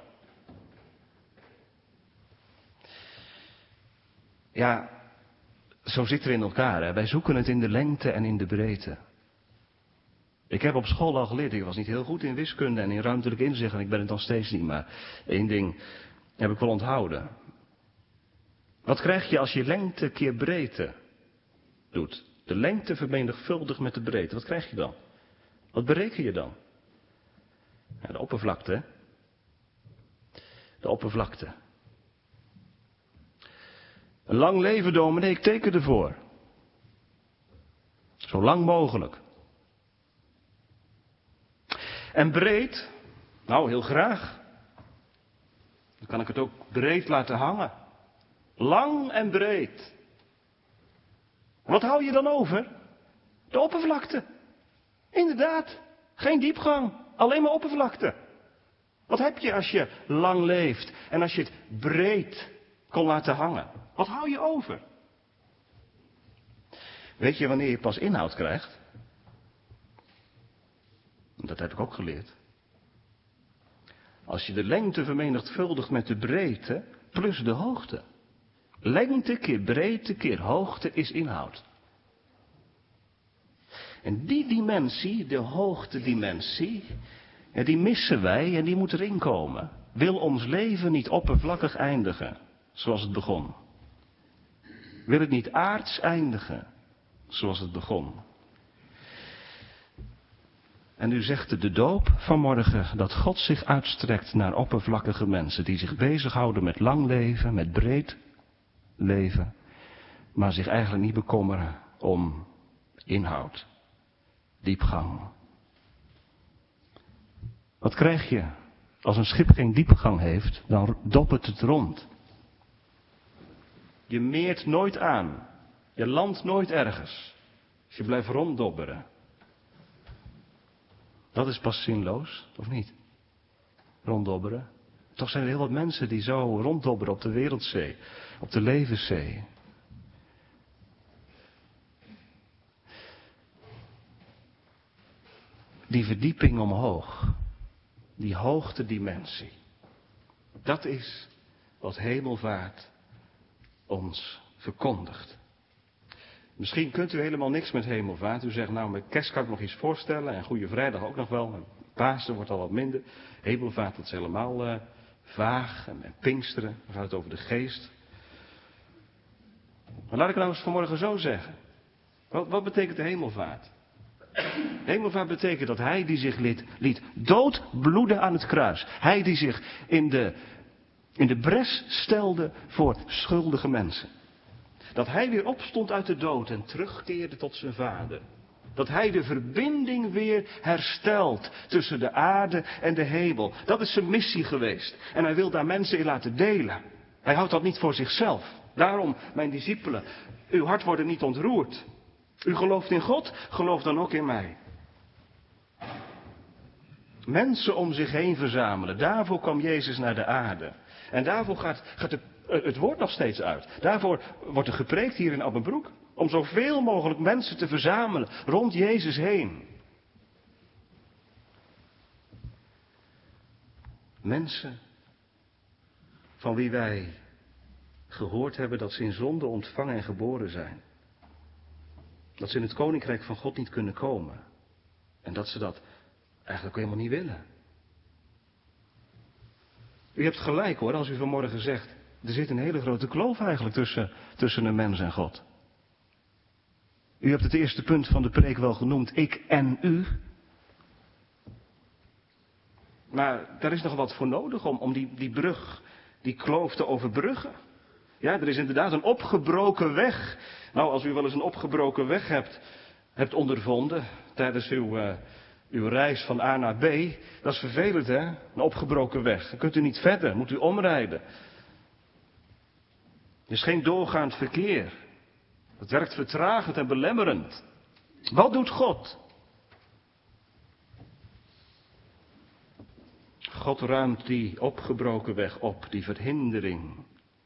Ja, zo zitten we in elkaar. Hè? Wij zoeken het in de lengte en in de breedte. Ik heb op school al geleerd, ik was niet heel goed in wiskunde en in ruimtelijk inzicht en ik ben het nog steeds niet, maar één ding heb ik wel onthouden. Wat krijg je als je lengte keer breedte doet? De lengte vermenigvuldigd met de breedte, wat krijg je dan? Wat bereken je dan? Ja, de oppervlakte, hè? De oppervlakte. Een lang leven, dominee, ik teken ervoor. Zo lang mogelijk. En breed? Nou, heel graag. Dan kan ik het ook breed laten hangen. Lang en breed. Wat hou je dan over? De oppervlakte. Inderdaad, geen diepgang, alleen maar oppervlakte. Wat heb je als je lang leeft en als je het breed kon laten hangen? Wat hou je over? Weet je wanneer je pas inhoud krijgt? Dat heb ik ook geleerd. Als je de lengte vermenigvuldigt met de breedte plus de hoogte. Lengte keer breedte keer hoogte is inhoud. En die dimensie, de hoogtedimensie, die missen wij en die moet erin komen. Wil ons leven niet oppervlakkig eindigen, zoals het begon. Wil het niet aards eindigen, zoals het begon. En u zegt de doop vanmorgen dat God zich uitstrekt naar oppervlakkige mensen die zich bezighouden met lang leven, met breed leven, maar zich eigenlijk niet bekommeren om inhoud, diepgang. Wat krijg je als een schip geen diepgang heeft, dan dobbert het rond. Je meert nooit aan, je landt nooit ergens, dus je blijft ronddobberen. Dat is pas zinloos, of niet? Ronddobberen. Toch zijn er heel wat mensen die zo ronddobberen op de wereldzee, op de levenszee. Die verdieping omhoog, die hoogtedimensie, dat is wat hemelvaart ons verkondigt. Misschien kunt u helemaal niks met hemelvaart. U zegt, nou, met kerst kan ik nog iets voorstellen. En Goede Vrijdag ook nog wel. En Pasen wordt al wat minder. Hemelvaart, dat is helemaal vaag. En Pinksteren, dan gaat het over de geest. Maar laat ik nou eens vanmorgen zo zeggen. Wat betekent de hemelvaart? Hemelvaart betekent dat hij die zich liet doodbloeden aan het kruis. Hij die zich in de bres stelde voor schuldige mensen. Dat hij weer opstond uit de dood en terugkeerde tot zijn vader. Dat hij de verbinding weer herstelt tussen de aarde en de hemel. Dat is zijn missie geweest. En hij wil daar mensen in laten delen. Hij houdt dat niet voor zichzelf. Daarom, mijn discipelen, uw hart wordt niet ontroerd. U gelooft in God, geloof dan ook in mij. Mensen om zich heen verzamelen. Daarvoor kwam Jezus naar de aarde. En daarvoor gaat het woord nog steeds uit. Daarvoor wordt er gepreekt hier in Abbenbroek. Om zoveel mogelijk mensen te verzamelen rond Jezus heen. Mensen van wie wij gehoord hebben dat ze in zonde ontvangen en geboren zijn. Dat ze in het koninkrijk van God niet kunnen komen. En dat ze dat eigenlijk helemaal niet willen. U hebt gelijk hoor, als u vanmorgen zegt, er zit een hele grote kloof eigenlijk tussen een mens en God. U hebt het eerste punt van de preek wel genoemd, ik en u. Maar daar is nog wat voor nodig om die brug, die kloof te overbruggen. Ja, er is inderdaad een opgebroken weg. Nou, als u wel eens een opgebroken weg hebt ondervonden tijdens uw reis van A naar B, dat is vervelend hè, een opgebroken weg. Dan kunt u niet verder, moet u omrijden. Er is geen doorgaand verkeer. Het werkt vertragend en belemmerend. Wat doet God? God ruimt die opgebroken weg op, die verhindering.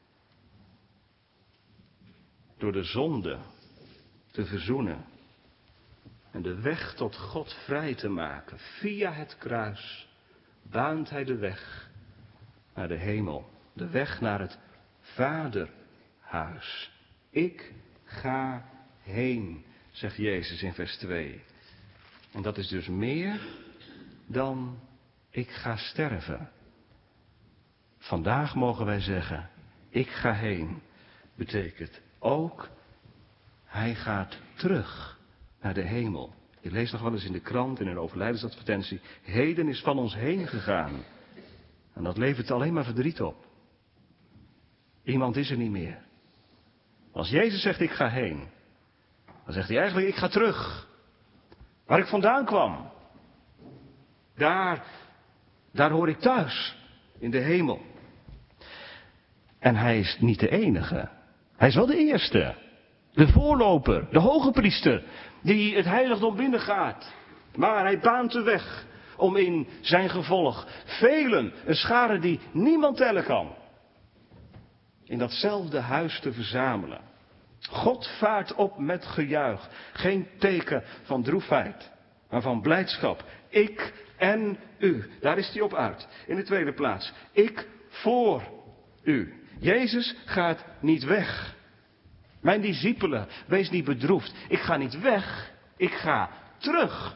Door de zonde te verzoenen. En de weg tot God vrij te maken. Via het kruis baant hij de weg naar de hemel. De weg naar het Vaderhuis. Ik ga heen, zegt Jezus in vers 2. En dat is dus meer dan ik ga sterven. Vandaag mogen wij zeggen, ik ga heen. Betekent ook, hij gaat terug naar de hemel. Je leest nog wel eens in de krant, in een overlijdensadvertentie. Heden is van ons heen gegaan. En dat levert alleen maar verdriet op. Iemand is er niet meer. Als Jezus zegt, ik ga heen. Dan zegt hij eigenlijk, ik ga terug. Waar ik vandaan kwam. Daar hoor ik thuis. In de hemel. En hij is niet de enige. Hij is wel de eerste. De voorloper. De hoge priester. Die het heiligdom binnengaat. Maar hij baant de weg. Om in zijn gevolg velen, een schare die niemand tellen kan. In datzelfde huis te verzamelen. God vaart op met gejuich. Geen teken van droefheid, maar van blijdschap. Ik en u. Daar is hij op uit. In de tweede plaats. Ik voor u. Jezus gaat niet weg. Mijn discipelen, wees niet bedroefd. Ik ga niet weg. Ik ga terug.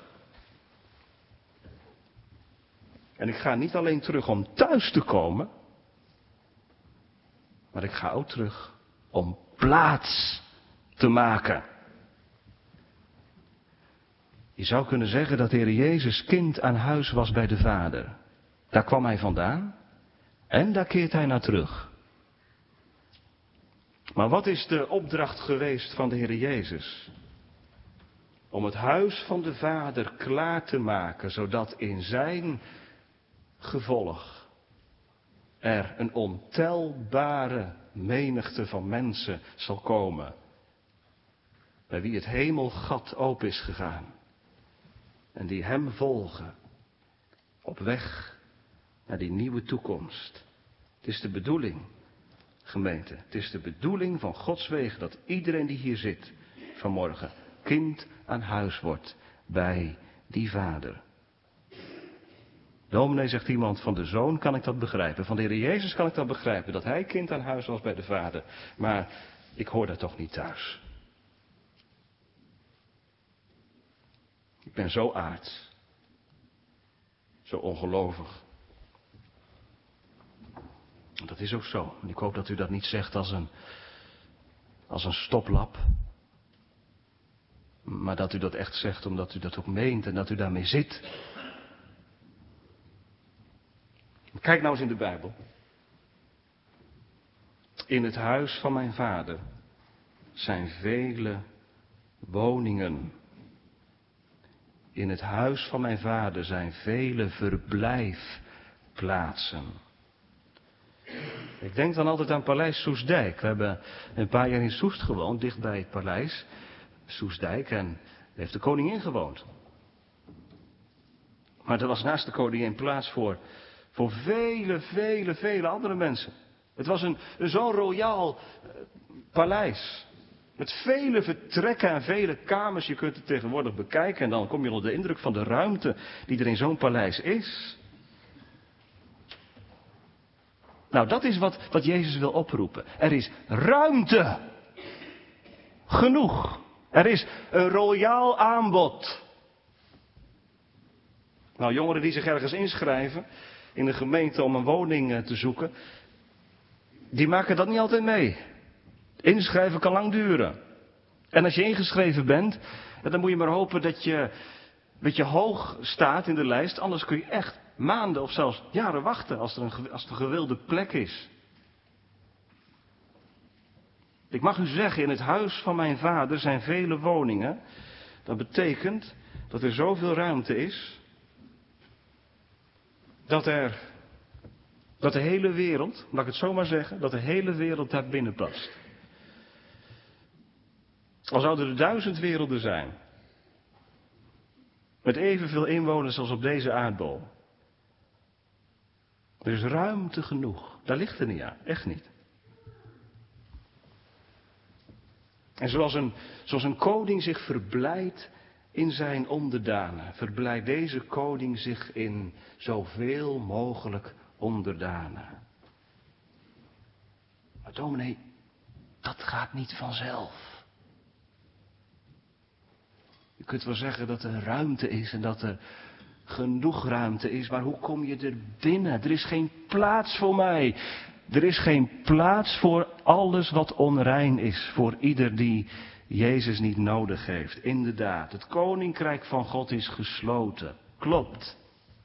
En ik ga niet alleen terug om thuis te komen. Maar ik ga ook terug om plaats te maken. Je zou kunnen zeggen dat de Heer Jezus kind aan huis was bij de Vader. Daar kwam hij vandaan. En daar keert hij naar terug. Maar wat is de opdracht geweest van de Heer Jezus? Om het huis van de Vader klaar te maken, zodat in zijn gevolg er een ontelbare menigte van mensen zal komen. Bij wie het hemelgat open is gegaan. En die hem volgen. Op weg naar die nieuwe toekomst. Het is de bedoeling, gemeente. Het is de bedoeling van Gods wegen dat iedereen die hier zit vanmorgen kind aan huis wordt bij die Vader. Dominee, zegt iemand, van de Zoon kan ik dat begrijpen. Van de Heer Jezus kan ik dat begrijpen. Dat hij kind aan huis was bij de Vader. Maar ik hoor daar toch niet thuis. Ik ben zo aards. Zo ongelovig. Dat is ook zo. En ik hoop dat u dat niet zegt als een stoplap. Maar dat u dat echt zegt omdat u dat ook meent en dat u daarmee zit. Kijk nou eens in de Bijbel. In het huis van mijn Vader zijn vele woningen. In het huis van mijn Vader zijn vele verblijfplaatsen. Ik denk dan altijd aan Paleis Soestdijk. We hebben een paar jaar in Soest gewoond, dicht bij het paleis Soestdijk. En daar heeft de koningin gewoond. Maar er was naast de koningin plaats voor vele andere mensen. Het was zo'n royaal paleis. Met vele vertrekken en vele kamers. Je kunt het tegenwoordig bekijken en dan kom je onder de indruk van de ruimte die er in zo'n paleis is. Nou, dat is wat Jezus wil oproepen. Er is ruimte. Genoeg. Er is een royaal aanbod. Nou, jongeren die zich ergens inschrijven in de gemeente om een woning te zoeken, die maken dat niet altijd mee. Inschrijven kan lang duren. En als je ingeschreven bent, dan moet je maar hopen dat je hoog staat in de lijst. Anders kun je echt maanden of zelfs jaren wachten als er een gewilde plek is. Ik mag u zeggen, in het huis van mijn Vader zijn vele woningen. Dat betekent dat er zoveel ruimte is. Dat de hele wereld, laat ik het zo maar zeggen, dat de hele wereld daar binnen past. Al zouden er 1000 werelden zijn. Met evenveel inwoners als op deze aardbol. Er is ruimte genoeg. Daar ligt het niet aan. Echt niet. En zoals een koning zich verblijdt in zijn onderdanen, verblijdt deze koning zich in zoveel mogelijk onderdanen. Maar dominee, dat gaat niet vanzelf. Je kunt wel zeggen dat er ruimte is en dat er genoeg ruimte is, maar hoe kom je er binnen? Er is geen plaats voor mij. Er is geen plaats voor alles wat onrein is, voor ieder die Jezus niet nodig heeft. Inderdaad, het koninkrijk van God is gesloten. Klopt.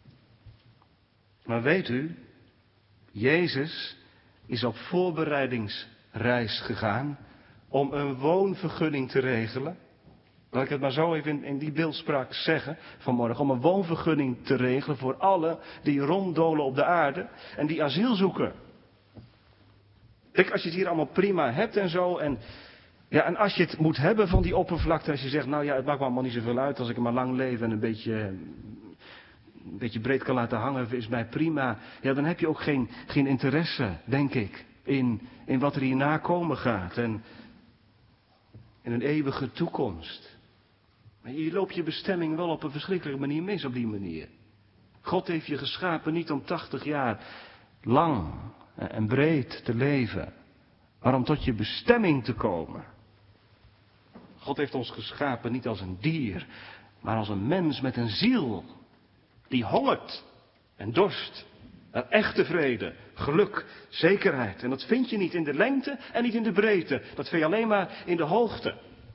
Maar weet u, Jezus is op voorbereidingsreis gegaan om een woonvergunning te regelen. Laat ik het maar zo even in die beeldspraak zeggen vanmorgen. Om een woonvergunning te regelen voor allen die ronddolen op de aarde en die asiel zoeken. Kijk, als je het hier allemaal prima hebt en zo. En als je het moet hebben van die oppervlakte. Als je zegt, nou ja, het maakt me allemaal niet zoveel uit. Als ik er maar lang leef en een beetje breed kan laten hangen, is mij prima. Ja, dan heb je ook geen interesse, denk ik, in wat er hierna komen gaat. En in een eeuwige toekomst. Maar je loopt je bestemming wel op een verschrikkelijke manier mis op die manier. God heeft je geschapen niet om 80 jaar lang en breed te leven, maar om tot je bestemming te komen. God heeft ons geschapen niet als een dier, maar als een mens met een ziel. Die hongert en dorst naar echte vrede, geluk, zekerheid. En dat vind je niet in de lengte en niet in de breedte. Dat vind je alleen maar in de hoogte.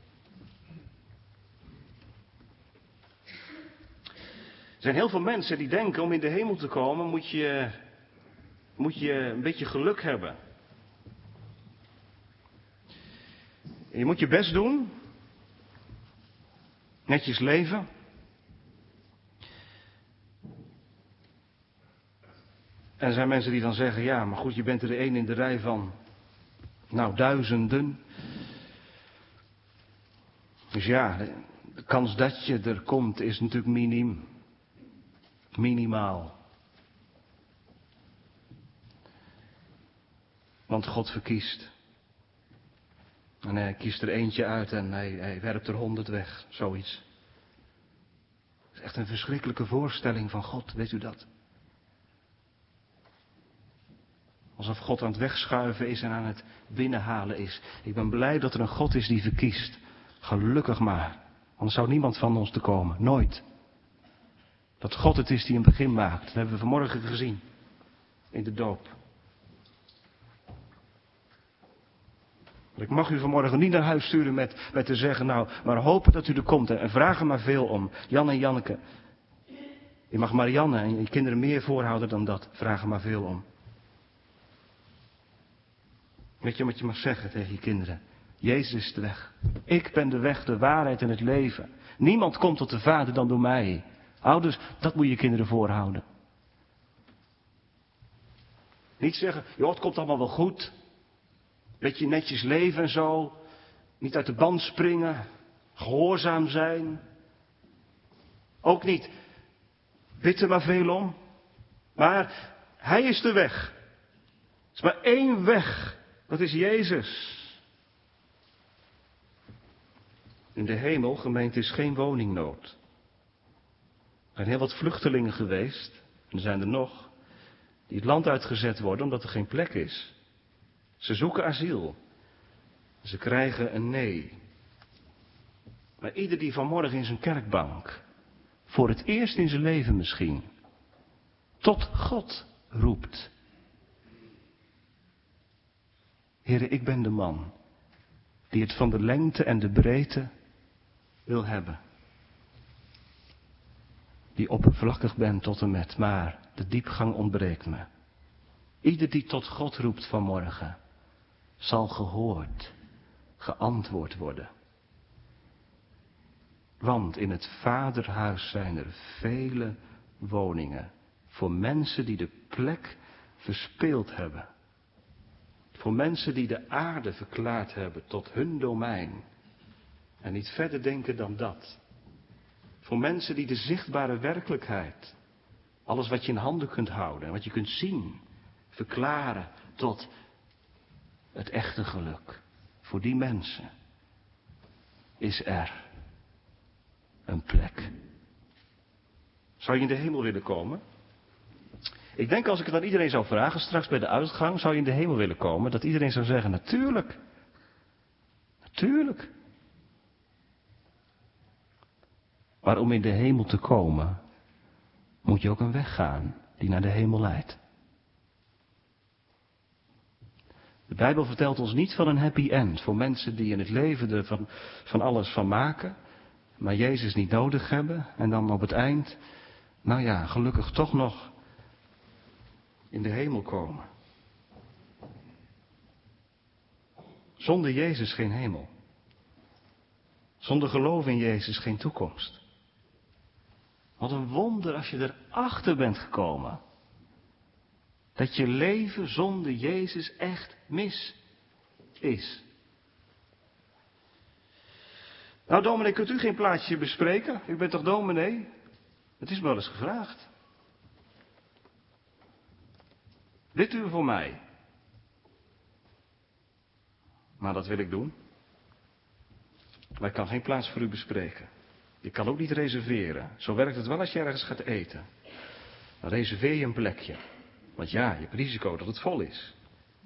Er zijn heel veel mensen die denken om in de hemel te komen moet je een beetje geluk hebben. Je moet je best doen. Netjes leven. En er zijn mensen die dan zeggen, ja, maar goed, je bent er de een in de rij van, duizenden. Dus ja, de kans dat je er komt is natuurlijk minimaal. Want God verkiest. En hij kiest er eentje uit en hij werpt er 100 weg, zoiets. Het is echt een verschrikkelijke voorstelling van God, weet u dat? Alsof God aan het wegschuiven is en aan het binnenhalen is. Ik ben blij dat er een God is die verkiest. Gelukkig maar. Anders zou niemand van ons te komen. Nooit. Dat God het is die een begin maakt. Dat hebben we vanmorgen gezien. In de doop. Ik mag u vanmorgen niet naar huis sturen met te zeggen, maar hopen dat u er komt. En vraag er maar veel om. Jan en Janneke. Je mag Marianne en je kinderen meer voorhouden dan dat. Vraag er maar veel om. Weet je wat je mag zeggen tegen je kinderen? Jezus is de weg. Ik ben de weg, de waarheid en het leven. Niemand komt tot de Vader dan door mij. Ouders, dat moet je kinderen voorhouden. Niet zeggen, joh, het komt allemaal wel goed. Beetje netjes leven en zo. Niet uit de band springen. Gehoorzaam zijn. Ook niet. Bid er maar veel om. Maar hij is de weg. Er is maar één weg. Dat is Jezus. In de hemel, gemeente, is geen woningnood. Er zijn heel wat vluchtelingen geweest, en er zijn er nog, die het land uitgezet worden omdat er geen plek is. Ze zoeken asiel. Ze krijgen een nee. Maar ieder die vanmorgen in zijn kerkbank, voor het eerst in zijn leven misschien, tot God roept. Heere, ik ben de man die het van de lengte en de breedte wil hebben. Die oppervlakkig ben tot en met, maar de diepgang ontbreekt me. Ieder die tot God roept vanmorgen, zal gehoord, geantwoord worden. Want in het Vaderhuis zijn er vele woningen voor mensen die de plek verspeeld hebben. Voor mensen die de aarde verklaard hebben tot hun domein. En niet verder denken dan dat. Voor mensen die de zichtbare werkelijkheid, alles wat je in handen kunt houden, wat je kunt zien, verklaren tot het echte geluk. Voor die mensen is er een plek. Zou je in de hemel willen komen? Ik denk als ik het aan iedereen zou vragen, straks bij de uitgang, zou je in de hemel willen komen? Dat iedereen zou zeggen, natuurlijk. Natuurlijk. Maar om in de hemel te komen, moet je ook een weg gaan die naar de hemel leidt. De Bijbel vertelt ons niet van een happy end voor mensen die in het leven er van alles van maken, maar Jezus niet nodig hebben en dan op het eind, nou ja, gelukkig toch nog in de hemel komen. Zonder Jezus geen hemel. Zonder geloof in Jezus geen toekomst. Wat een wonder als je erachter bent gekomen. Dat je leven zonder Jezus echt mis is. Nou dominee, kunt u geen plaatsje bespreken? U bent toch dominee? Het is me wel eens gevraagd. Bidt u voor mij. Maar dat wil ik doen. Maar ik kan geen plaats voor u bespreken. Je kan ook niet reserveren. Zo werkt het wel als je ergens gaat eten. Dan reserveer je een plekje. Want ja, je hebt risico dat het vol is.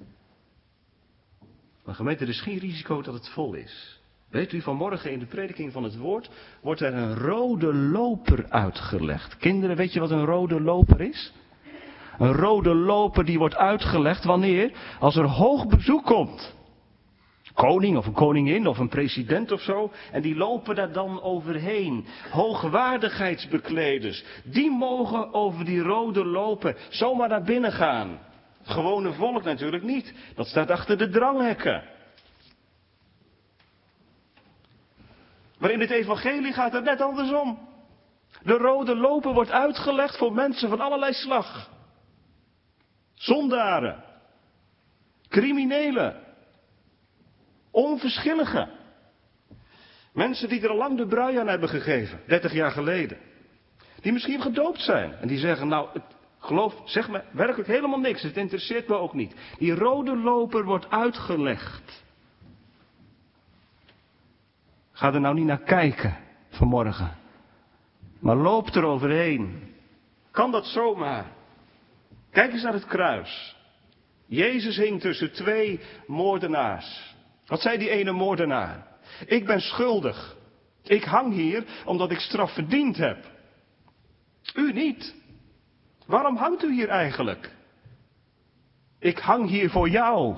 Maar gemeente, er is geen risico dat het vol is. Weet u, vanmorgen in de prediking van het woord wordt er een rode loper uitgelegd. Kinderen, weet je wat een rode loper is? Een rode loper die wordt uitgelegd wanneer? Als er hoog bezoek komt. Koning of een koningin of een president of zo. En die lopen daar dan overheen. Hoogwaardigheidsbekleders. Die mogen over die rode loper zomaar naar binnen gaan. Het gewone volk natuurlijk niet. Dat staat achter de dranghekken. Maar in het evangelie gaat het net andersom. De rode loper wordt uitgelegd voor mensen van allerlei slag. Zondaren. Criminelen. Onverschilligen. Mensen die er al lang de brui aan hebben gegeven, 30 jaar geleden. Die misschien gedoopt zijn. En die zeggen, nou, het geloof zegt me werkelijk helemaal niks. Het interesseert me ook niet. Die rode loper wordt uitgelegd. Ga er nou niet naar kijken vanmorgen. Maar loop er overheen. Kan dat zomaar? Kijk eens naar het kruis. Jezus hing tussen 2 moordenaars. Wat zei die ene moordenaar? Ik ben schuldig. Ik hang hier omdat ik straf verdiend heb. U niet. Waarom hangt u hier eigenlijk? Ik hang hier voor jou.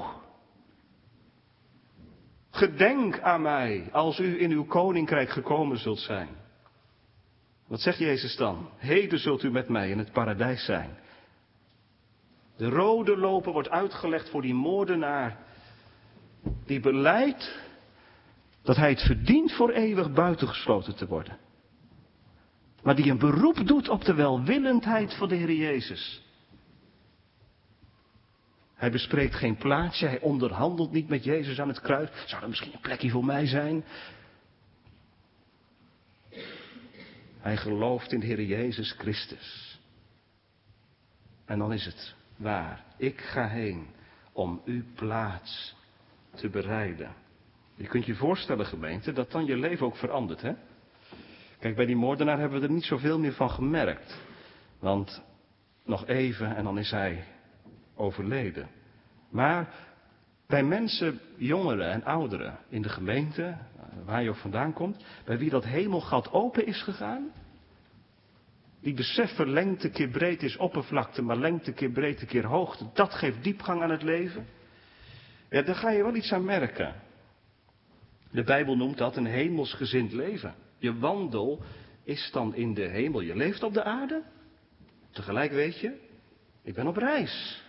Gedenk aan mij als u in uw koninkrijk gekomen zult zijn. Wat zegt Jezus dan? Heden zult u met mij in het paradijs zijn. De rode loper wordt uitgelegd voor die moordenaar die belijdt dat hij het verdient voor eeuwig buitengesloten te worden. Maar die een beroep doet op de welwillendheid van de Heer Jezus. Hij bespreekt geen plaatsje, hij onderhandelt niet met Jezus aan het kruis. Zou er misschien een plekje voor mij zijn? Hij gelooft in de Heer Jezus Christus. En dan is het waar. Ik ga heen om uw plaats te bereiden. Je kunt je voorstellen, gemeente, dat dan je leven ook verandert, hè? Kijk, bij die moordenaar hebben we er niet zoveel meer van gemerkt. Want nog even en dan is hij overleden. Maar bij mensen, jongeren en ouderen in de gemeente, waar je ook vandaan komt, bij wie dat hemelgat open is gegaan, die beseffen lengte keer breed is oppervlakte, maar lengte keer breedte keer hoogte, dat geeft diepgang aan het leven. Ja, daar ga je wel iets aan merken. De Bijbel noemt dat een hemelsgezind leven. Je wandel is dan in de hemel. Je leeft op de aarde. Tegelijk weet je, ik ben op reis.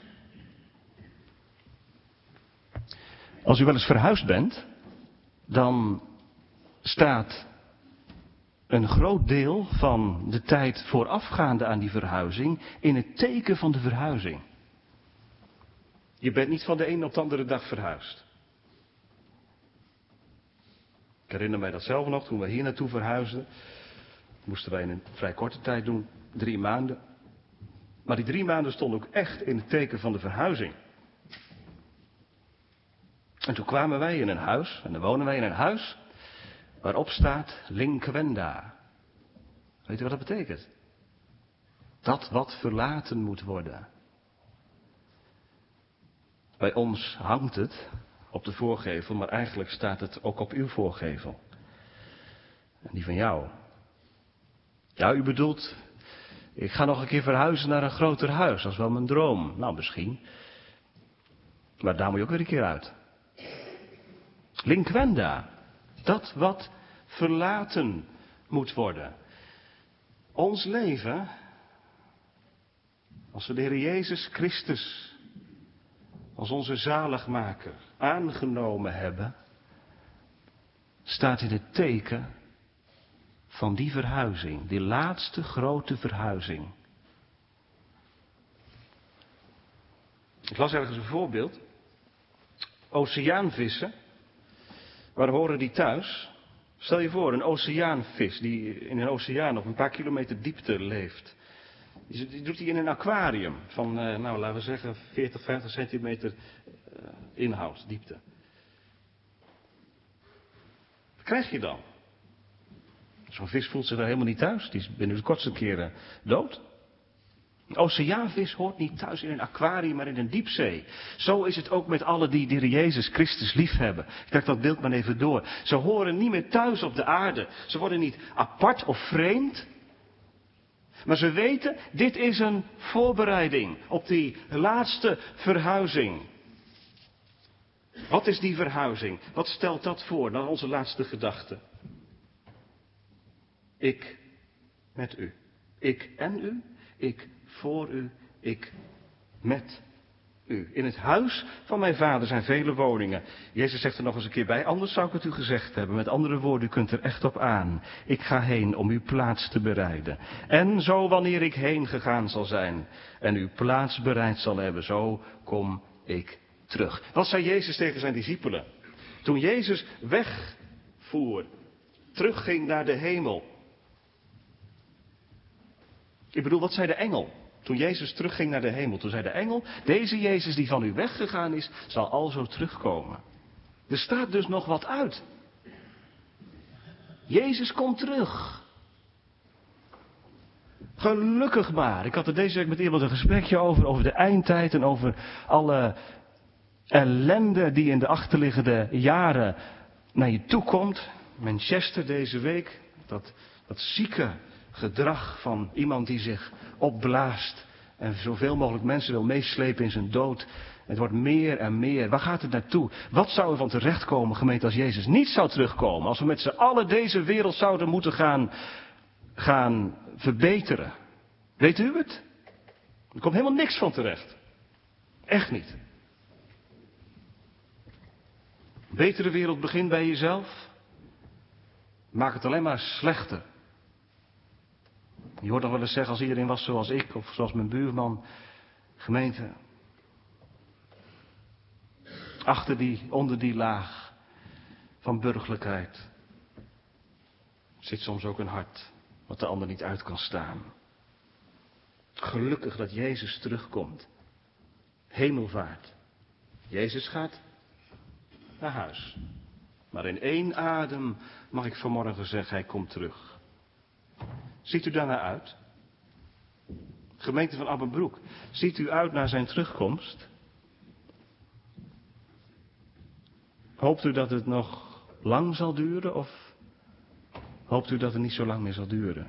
Als u wel eens verhuisd bent, dan staat een groot deel van de tijd voorafgaande aan die verhuizing in het teken van de verhuizing. Je bent niet van de een op de andere dag verhuisd. Ik herinner mij dat zelf nog, toen we hier naartoe verhuisden. Moesten wij in een vrij korte tijd doen, 3 maanden. Maar die 3 maanden stonden ook echt in het teken van de verhuizing. En toen kwamen wij in een huis, en dan wonen wij in een huis, waarop staat Linkwenda. Weet u wat dat betekent? Dat wat verlaten moet worden. Bij ons hangt het op de voorgevel, maar eigenlijk staat het ook op uw voorgevel. En die van jou. Ja, u bedoelt, ik ga nog een keer verhuizen naar een groter huis, dat is wel mijn droom. Nou, misschien. Maar daar moet je ook weer een keer uit. Linkwenda, dat wat verlaten moet worden. Ons leven, als we de Heer Jezus Christus als onze zaligmaker aangenomen hebben, staat in het teken van die verhuizing, die laatste grote verhuizing. Ik las ergens een voorbeeld. Oceaanvissen, waar horen die thuis? Stel je voor, een oceaanvis die in een oceaan op een paar kilometer diepte leeft. Die doet hij in een aquarium van, laten we zeggen, 40, 50 centimeter inhoud, diepte. Wat krijg je dan? Zo'n vis voelt zich daar helemaal niet thuis. Die is binnen de kortste keren dood. Een oceaanvis hoort niet thuis in een aquarium, maar in een diepzee. Zo is het ook met alle die de Heer Jezus Christus lief hebben. Ik trek dat beeld maar even door. Ze horen niet meer thuis op de aarde. Ze worden niet apart of vreemd. Maar ze weten, dit is een voorbereiding op die laatste verhuizing. Wat is die verhuizing? Wat stelt dat voor? Dan onze laatste gedachte. Ik met u. Ik en u. Ik voor u. Ik met u. In het huis van mijn vader zijn vele woningen. Jezus zegt er nog eens een keer bij. Anders zou ik het u gezegd hebben. Met andere woorden, u kunt er echt op aan. Ik ga heen om uw plaats te bereiden. En zo wanneer ik heen gegaan zal zijn. En uw plaats bereid zal hebben. Zo kom ik terug. Wat zei Jezus tegen zijn discipelen? Toen Jezus wegvoer. Terugging naar de hemel. Ik bedoel, wat zei de engel? Toen Jezus terugging naar de hemel, toen zei de engel, deze Jezus die van u weggegaan is, zal alzo terugkomen. Er staat dus nog wat uit. Jezus komt terug. Gelukkig maar. Ik had er deze week met iemand een gesprekje over de eindtijd en over alle ellende die in de achterliggende jaren naar je toe komt. Manchester deze week, dat zieke gedrag van iemand die zich opblaast en zoveel mogelijk mensen wil meeslepen in zijn dood. Het wordt meer en meer. Waar gaat het naartoe? Wat zou er van terechtkomen, gemeente, als Jezus niet zou terugkomen? Als we met z'n allen deze wereld zouden moeten gaan verbeteren. Weet u het? Er komt helemaal niks van terecht. Echt niet. Een betere wereld begint bij jezelf. Maak het alleen maar slechter. Je hoort nog wel eens zeggen, als iedereen was zoals ik of zoals mijn buurman. Gemeente. Onder die laag van burgerlijkheid zit soms ook een hart wat de ander niet uit kan staan. Gelukkig dat Jezus terugkomt. Hemelvaart. Jezus gaat naar huis. Maar in 1 adem mag ik vanmorgen zeggen, hij komt terug. Ziet u daarnaar uit? Gemeente van Abbenbroek, ziet u uit naar zijn terugkomst? Hoopt u dat het nog lang zal duren of hoopt u dat het niet zo lang meer zal duren?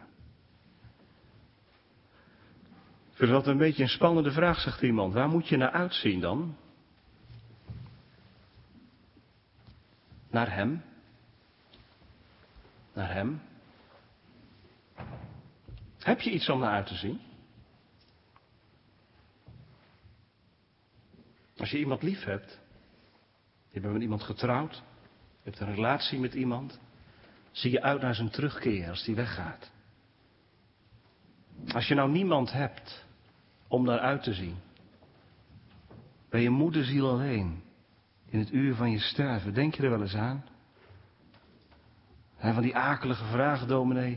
Ik vind dat een beetje een spannende vraag, zegt iemand. Waar moet je naar uitzien dan? Naar hem? Naar hem? Heb je iets om naar uit te zien? Als je iemand lief hebt, je bent met iemand getrouwd, je hebt een relatie met iemand, zie je uit naar zijn terugkeer als die weggaat. Als je nou niemand hebt om naar uit te zien, ben je moederziel alleen in het uur van je sterven, denk je er wel eens aan? Van die akelige vragen, dominee.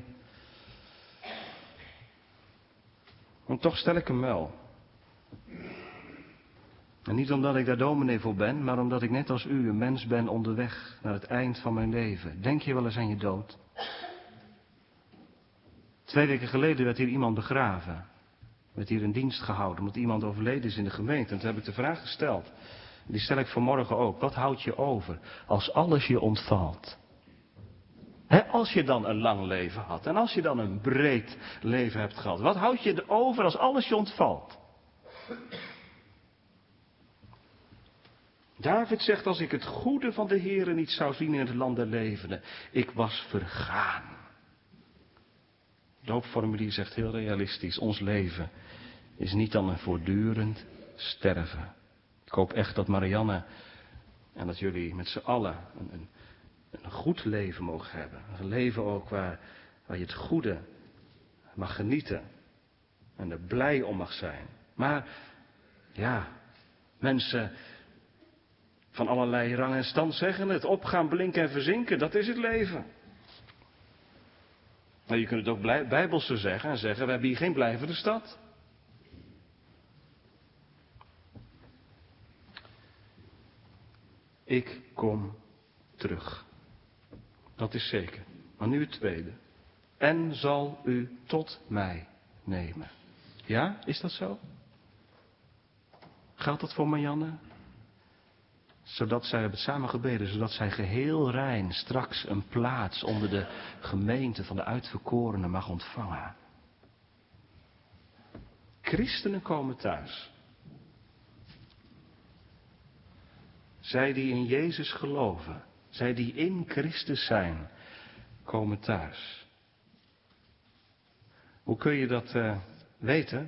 En toch stel ik hem wel. En niet omdat ik daar dominee voor ben, maar omdat ik net als u een mens ben onderweg naar het eind van mijn leven. Denk je wel eens aan je dood? 2 weken geleden werd hier iemand begraven. Werd hier een dienst gehouden omdat iemand overleden is in de gemeente. En toen heb ik de vraag gesteld. Die stel ik vanmorgen ook. Wat houd je over als alles je ontvalt? Als je dan een lang leven had en als je dan een breed leven hebt gehad. Wat houd je er over als alles je ontvalt? David zegt, als ik het goede van de Heere niet zou zien in het land der levenden, ik was vergaan. Het doopformulier zegt heel realistisch, ons leven is niet dan een voortdurend sterven. Ik hoop echt dat Marianne en dat jullie met z'n allen een goed leven mogen hebben. Een leven ook waar je het goede mag genieten en er blij om mag zijn. Maar ja, mensen van allerlei rang en stand zeggen het. Opgaan, blinken en verzinken, dat is het leven. Maar je kunt het ook bijbelse zeggen en zeggen, we hebben hier geen blijvende stad. Ik kom terug. Dat is zeker. Maar nu het tweede. En zal u tot mij nemen. Ja, is dat zo? Geldt dat voor Marianne? Zodat zij, we hebben het samen gebeden, zodat zij geheel rein straks een plaats onder de gemeente van de uitverkorenen mag ontvangen. Christenen komen thuis. Zij die in Jezus geloven, zij die in Christus zijn, komen thuis. Hoe kun je dat weten?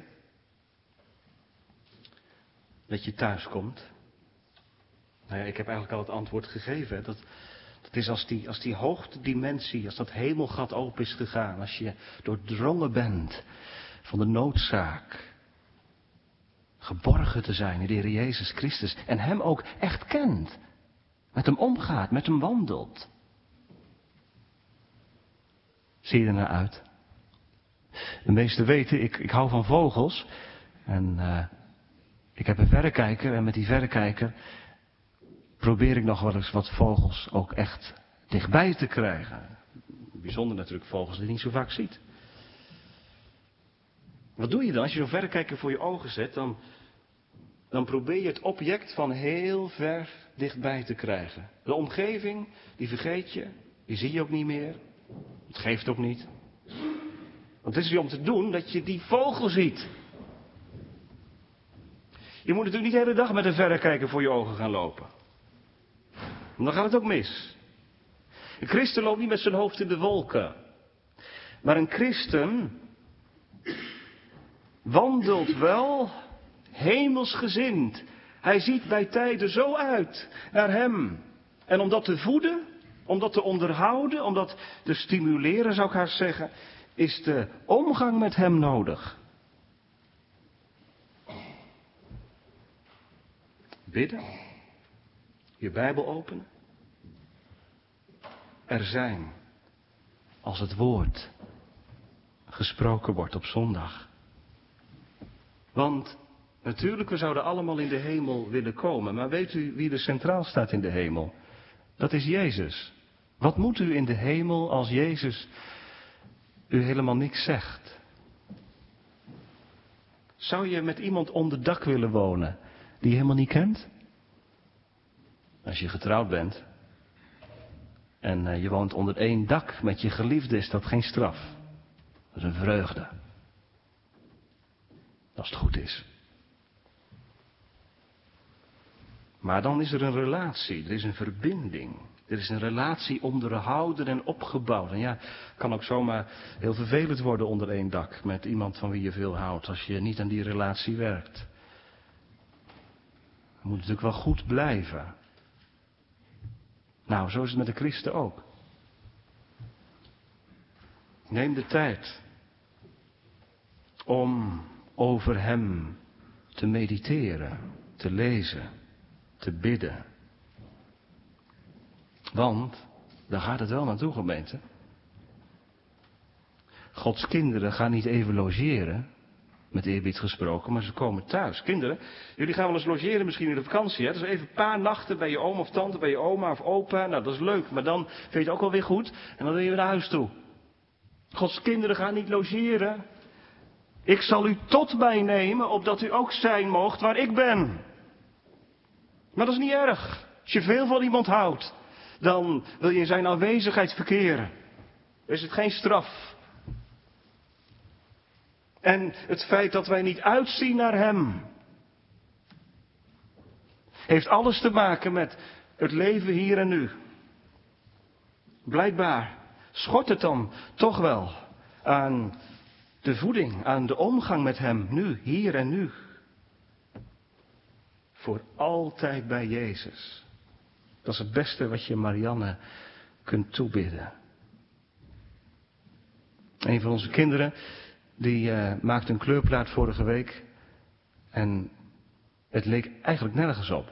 Dat je thuis komt? Nou ja, ik heb eigenlijk al het antwoord gegeven. Dat is als die hoogtedimensie, als dat hemelgat open is gegaan. Als je doordrongen bent van de noodzaak geborgen te zijn in de Heer Jezus Christus. En Hem ook echt kent. Met Hem omgaat, met Hem wandelt. Zie je er naar uit? De meesten weten, ik hou van vogels. En ik heb een verrekijker en met die verrekijker probeer ik nog wel eens wat vogels ook echt dichtbij te krijgen. Bijzonder natuurlijk vogels die je niet zo vaak ziet. Wat doe je dan als je zo'n verrekijker voor je ogen zet? Dan probeer je het object van heel ver dichtbij te krijgen. De omgeving, die vergeet je. Die zie je ook niet meer. Het geeft ook niet. Want het is hier om te doen dat je die vogel ziet. Je moet natuurlijk niet de hele dag met een verrekijker voor je ogen gaan lopen. Dan gaat het ook mis. Een christen loopt niet met zijn hoofd in de wolken. Maar een christen wandelt wel hemelsgezind. Hij ziet bij tijden zo uit naar Hem. En om dat te voeden, om dat te onderhouden, om dat te stimuleren, zou ik haast zeggen, is de omgang met Hem nodig. Bidden. Je Bijbel openen. Er zijn, als het woord gesproken wordt op zondag. Want natuurlijk, we zouden allemaal in de hemel willen komen. Maar weet u wie er centraal staat in de hemel? Dat is Jezus. Wat moet u in de hemel als Jezus u helemaal niks zegt? Zou je met iemand onder dak willen wonen die je helemaal niet kent? Als je getrouwd bent en je woont onder één dak met je geliefde, is dat geen straf. Dat is een vreugde. Als het goed is. Maar dan is er een relatie, er is een verbinding. Er is een relatie onderhouden en opgebouwd. En ja, het kan ook zomaar heel vervelend worden onder één dak met iemand van wie je veel houdt, als je niet aan die relatie werkt. Het moet natuurlijk wel goed blijven. Nou, zo is het met de christen ook. Neem de tijd om over Hem te mediteren, te lezen, te bidden. Want Daar gaat het wel naartoe, gemeente. Gods kinderen gaan niet even logeren, met eerbied gesproken, maar ze komen thuis. Kinderen, jullie gaan wel eens logeren misschien in de vakantie, hè? Dus even een paar nachten bij je oom of tante, bij je oma of opa. Nou, dat is leuk, maar dan vind je het ook wel weer goed en dan wil je weer naar huis toe. Gods kinderen gaan niet logeren. Ik zal u tot mij nemen, opdat u ook zijn moogt waar ik ben. Maar dat is niet erg. Als je veel van iemand houdt, dan wil je in zijn aanwezigheid verkeren. Is het geen straf. En het feit dat wij niet uitzien naar hem, heeft alles te maken met het leven hier en nu. Blijkbaar schort het dan toch wel aan de voeding, aan de omgang met hem nu, hier en nu. Voor altijd bij Jezus. Dat is het beste wat je Marianne kunt toebidden. Een van onze kinderen, die maakte een kleurplaat vorige week. En het leek eigenlijk nergens op.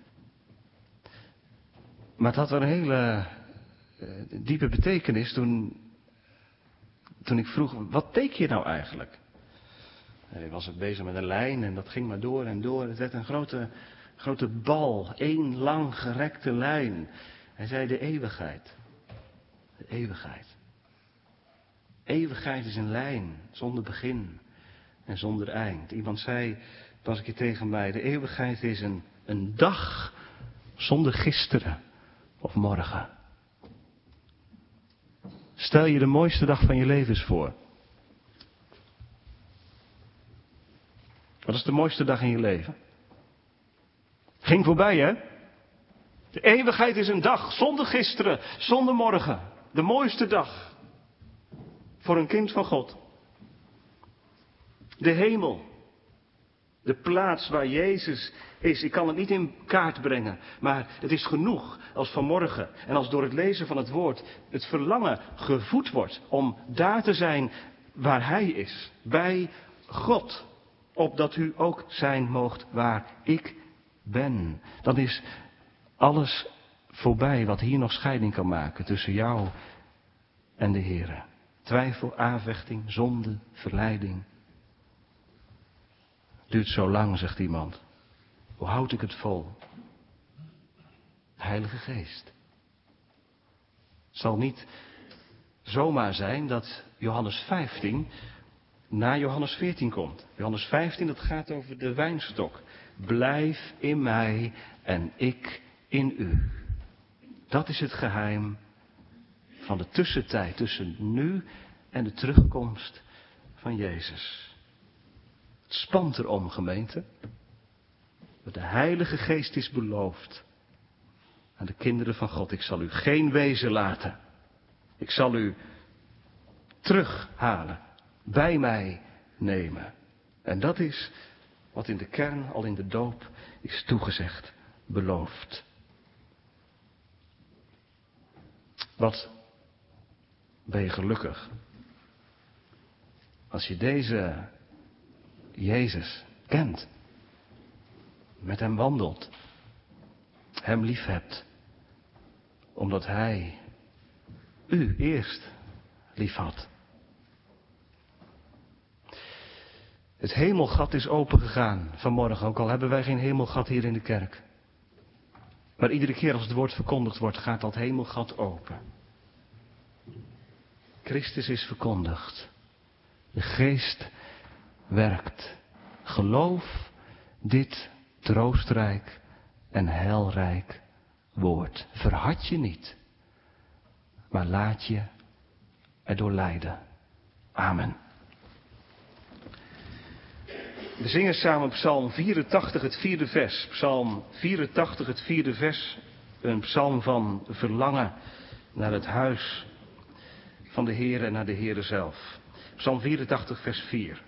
Maar het had wel een hele diepe betekenis toen ik vroeg, wat teken je nou eigenlijk? Hij was bezig met een lijn en dat ging maar door en door. Het werd een grote bal, één lang gerekte lijn. Hij zei de eeuwigheid. De eeuwigheid. Eeuwigheid is een lijn, zonder begin en zonder eind. Iemand zei pas een keer tegen mij, de eeuwigheid is een dag zonder gisteren of morgen. Stel je de mooiste dag van je leven eens voor. Wat is de mooiste dag in je leven? Ging voorbij, hè? De eeuwigheid is een dag zonder gisteren, zonder morgen. De mooiste dag. Voor een kind van God. De hemel. De plaats waar Jezus is. Ik kan het niet in kaart brengen. Maar het is genoeg als vanmorgen en als door het lezen van het woord het verlangen gevoed wordt om daar te zijn waar Hij is. Bij God. Opdat u ook zijn moogt waar ik ben. Dan is alles voorbij wat hier nog scheiding kan maken tussen jou en de Heere. Twijfel, aanvechting, zonde, verleiding. Duurt zo lang, zegt iemand. Hoe houd ik het vol? De Heilige Geest. Het zal niet zomaar zijn dat Johannes 15 na Johannes 14 komt. Johannes 15, dat gaat over de wijnstok. Blijf in mij en ik in u. Dat is het geheim van de tussentijd tussen nu en de terugkomst van Jezus. Het spant erom, gemeente. De Heilige Geest is beloofd aan de kinderen van God. Ik zal u geen wezen laten. Ik zal u terughalen. Bij mij nemen. En dat is wat in de kern al in de doop is toegezegd, beloofd. Wat ben je gelukkig als je deze Jezus kent, met hem wandelt, hem lief hebt, omdat hij u eerst lief had. Het hemelgat is opengegaan vanmorgen, ook al hebben wij geen hemelgat hier in de kerk. Maar iedere keer als het woord verkondigd wordt, gaat dat hemelgat open. Christus is verkondigd. De Geest werkt. Geloof dit troostrijk en heilrijk woord. Verhard je niet, maar laat je erdoor leiden. Amen. We zingen samen Psalm 84, het 4e vers. Psalm 84, het 4e vers. Een psalm van verlangen naar het huis van de Heer en naar de Heere zelf. Psalm 84, vers 4.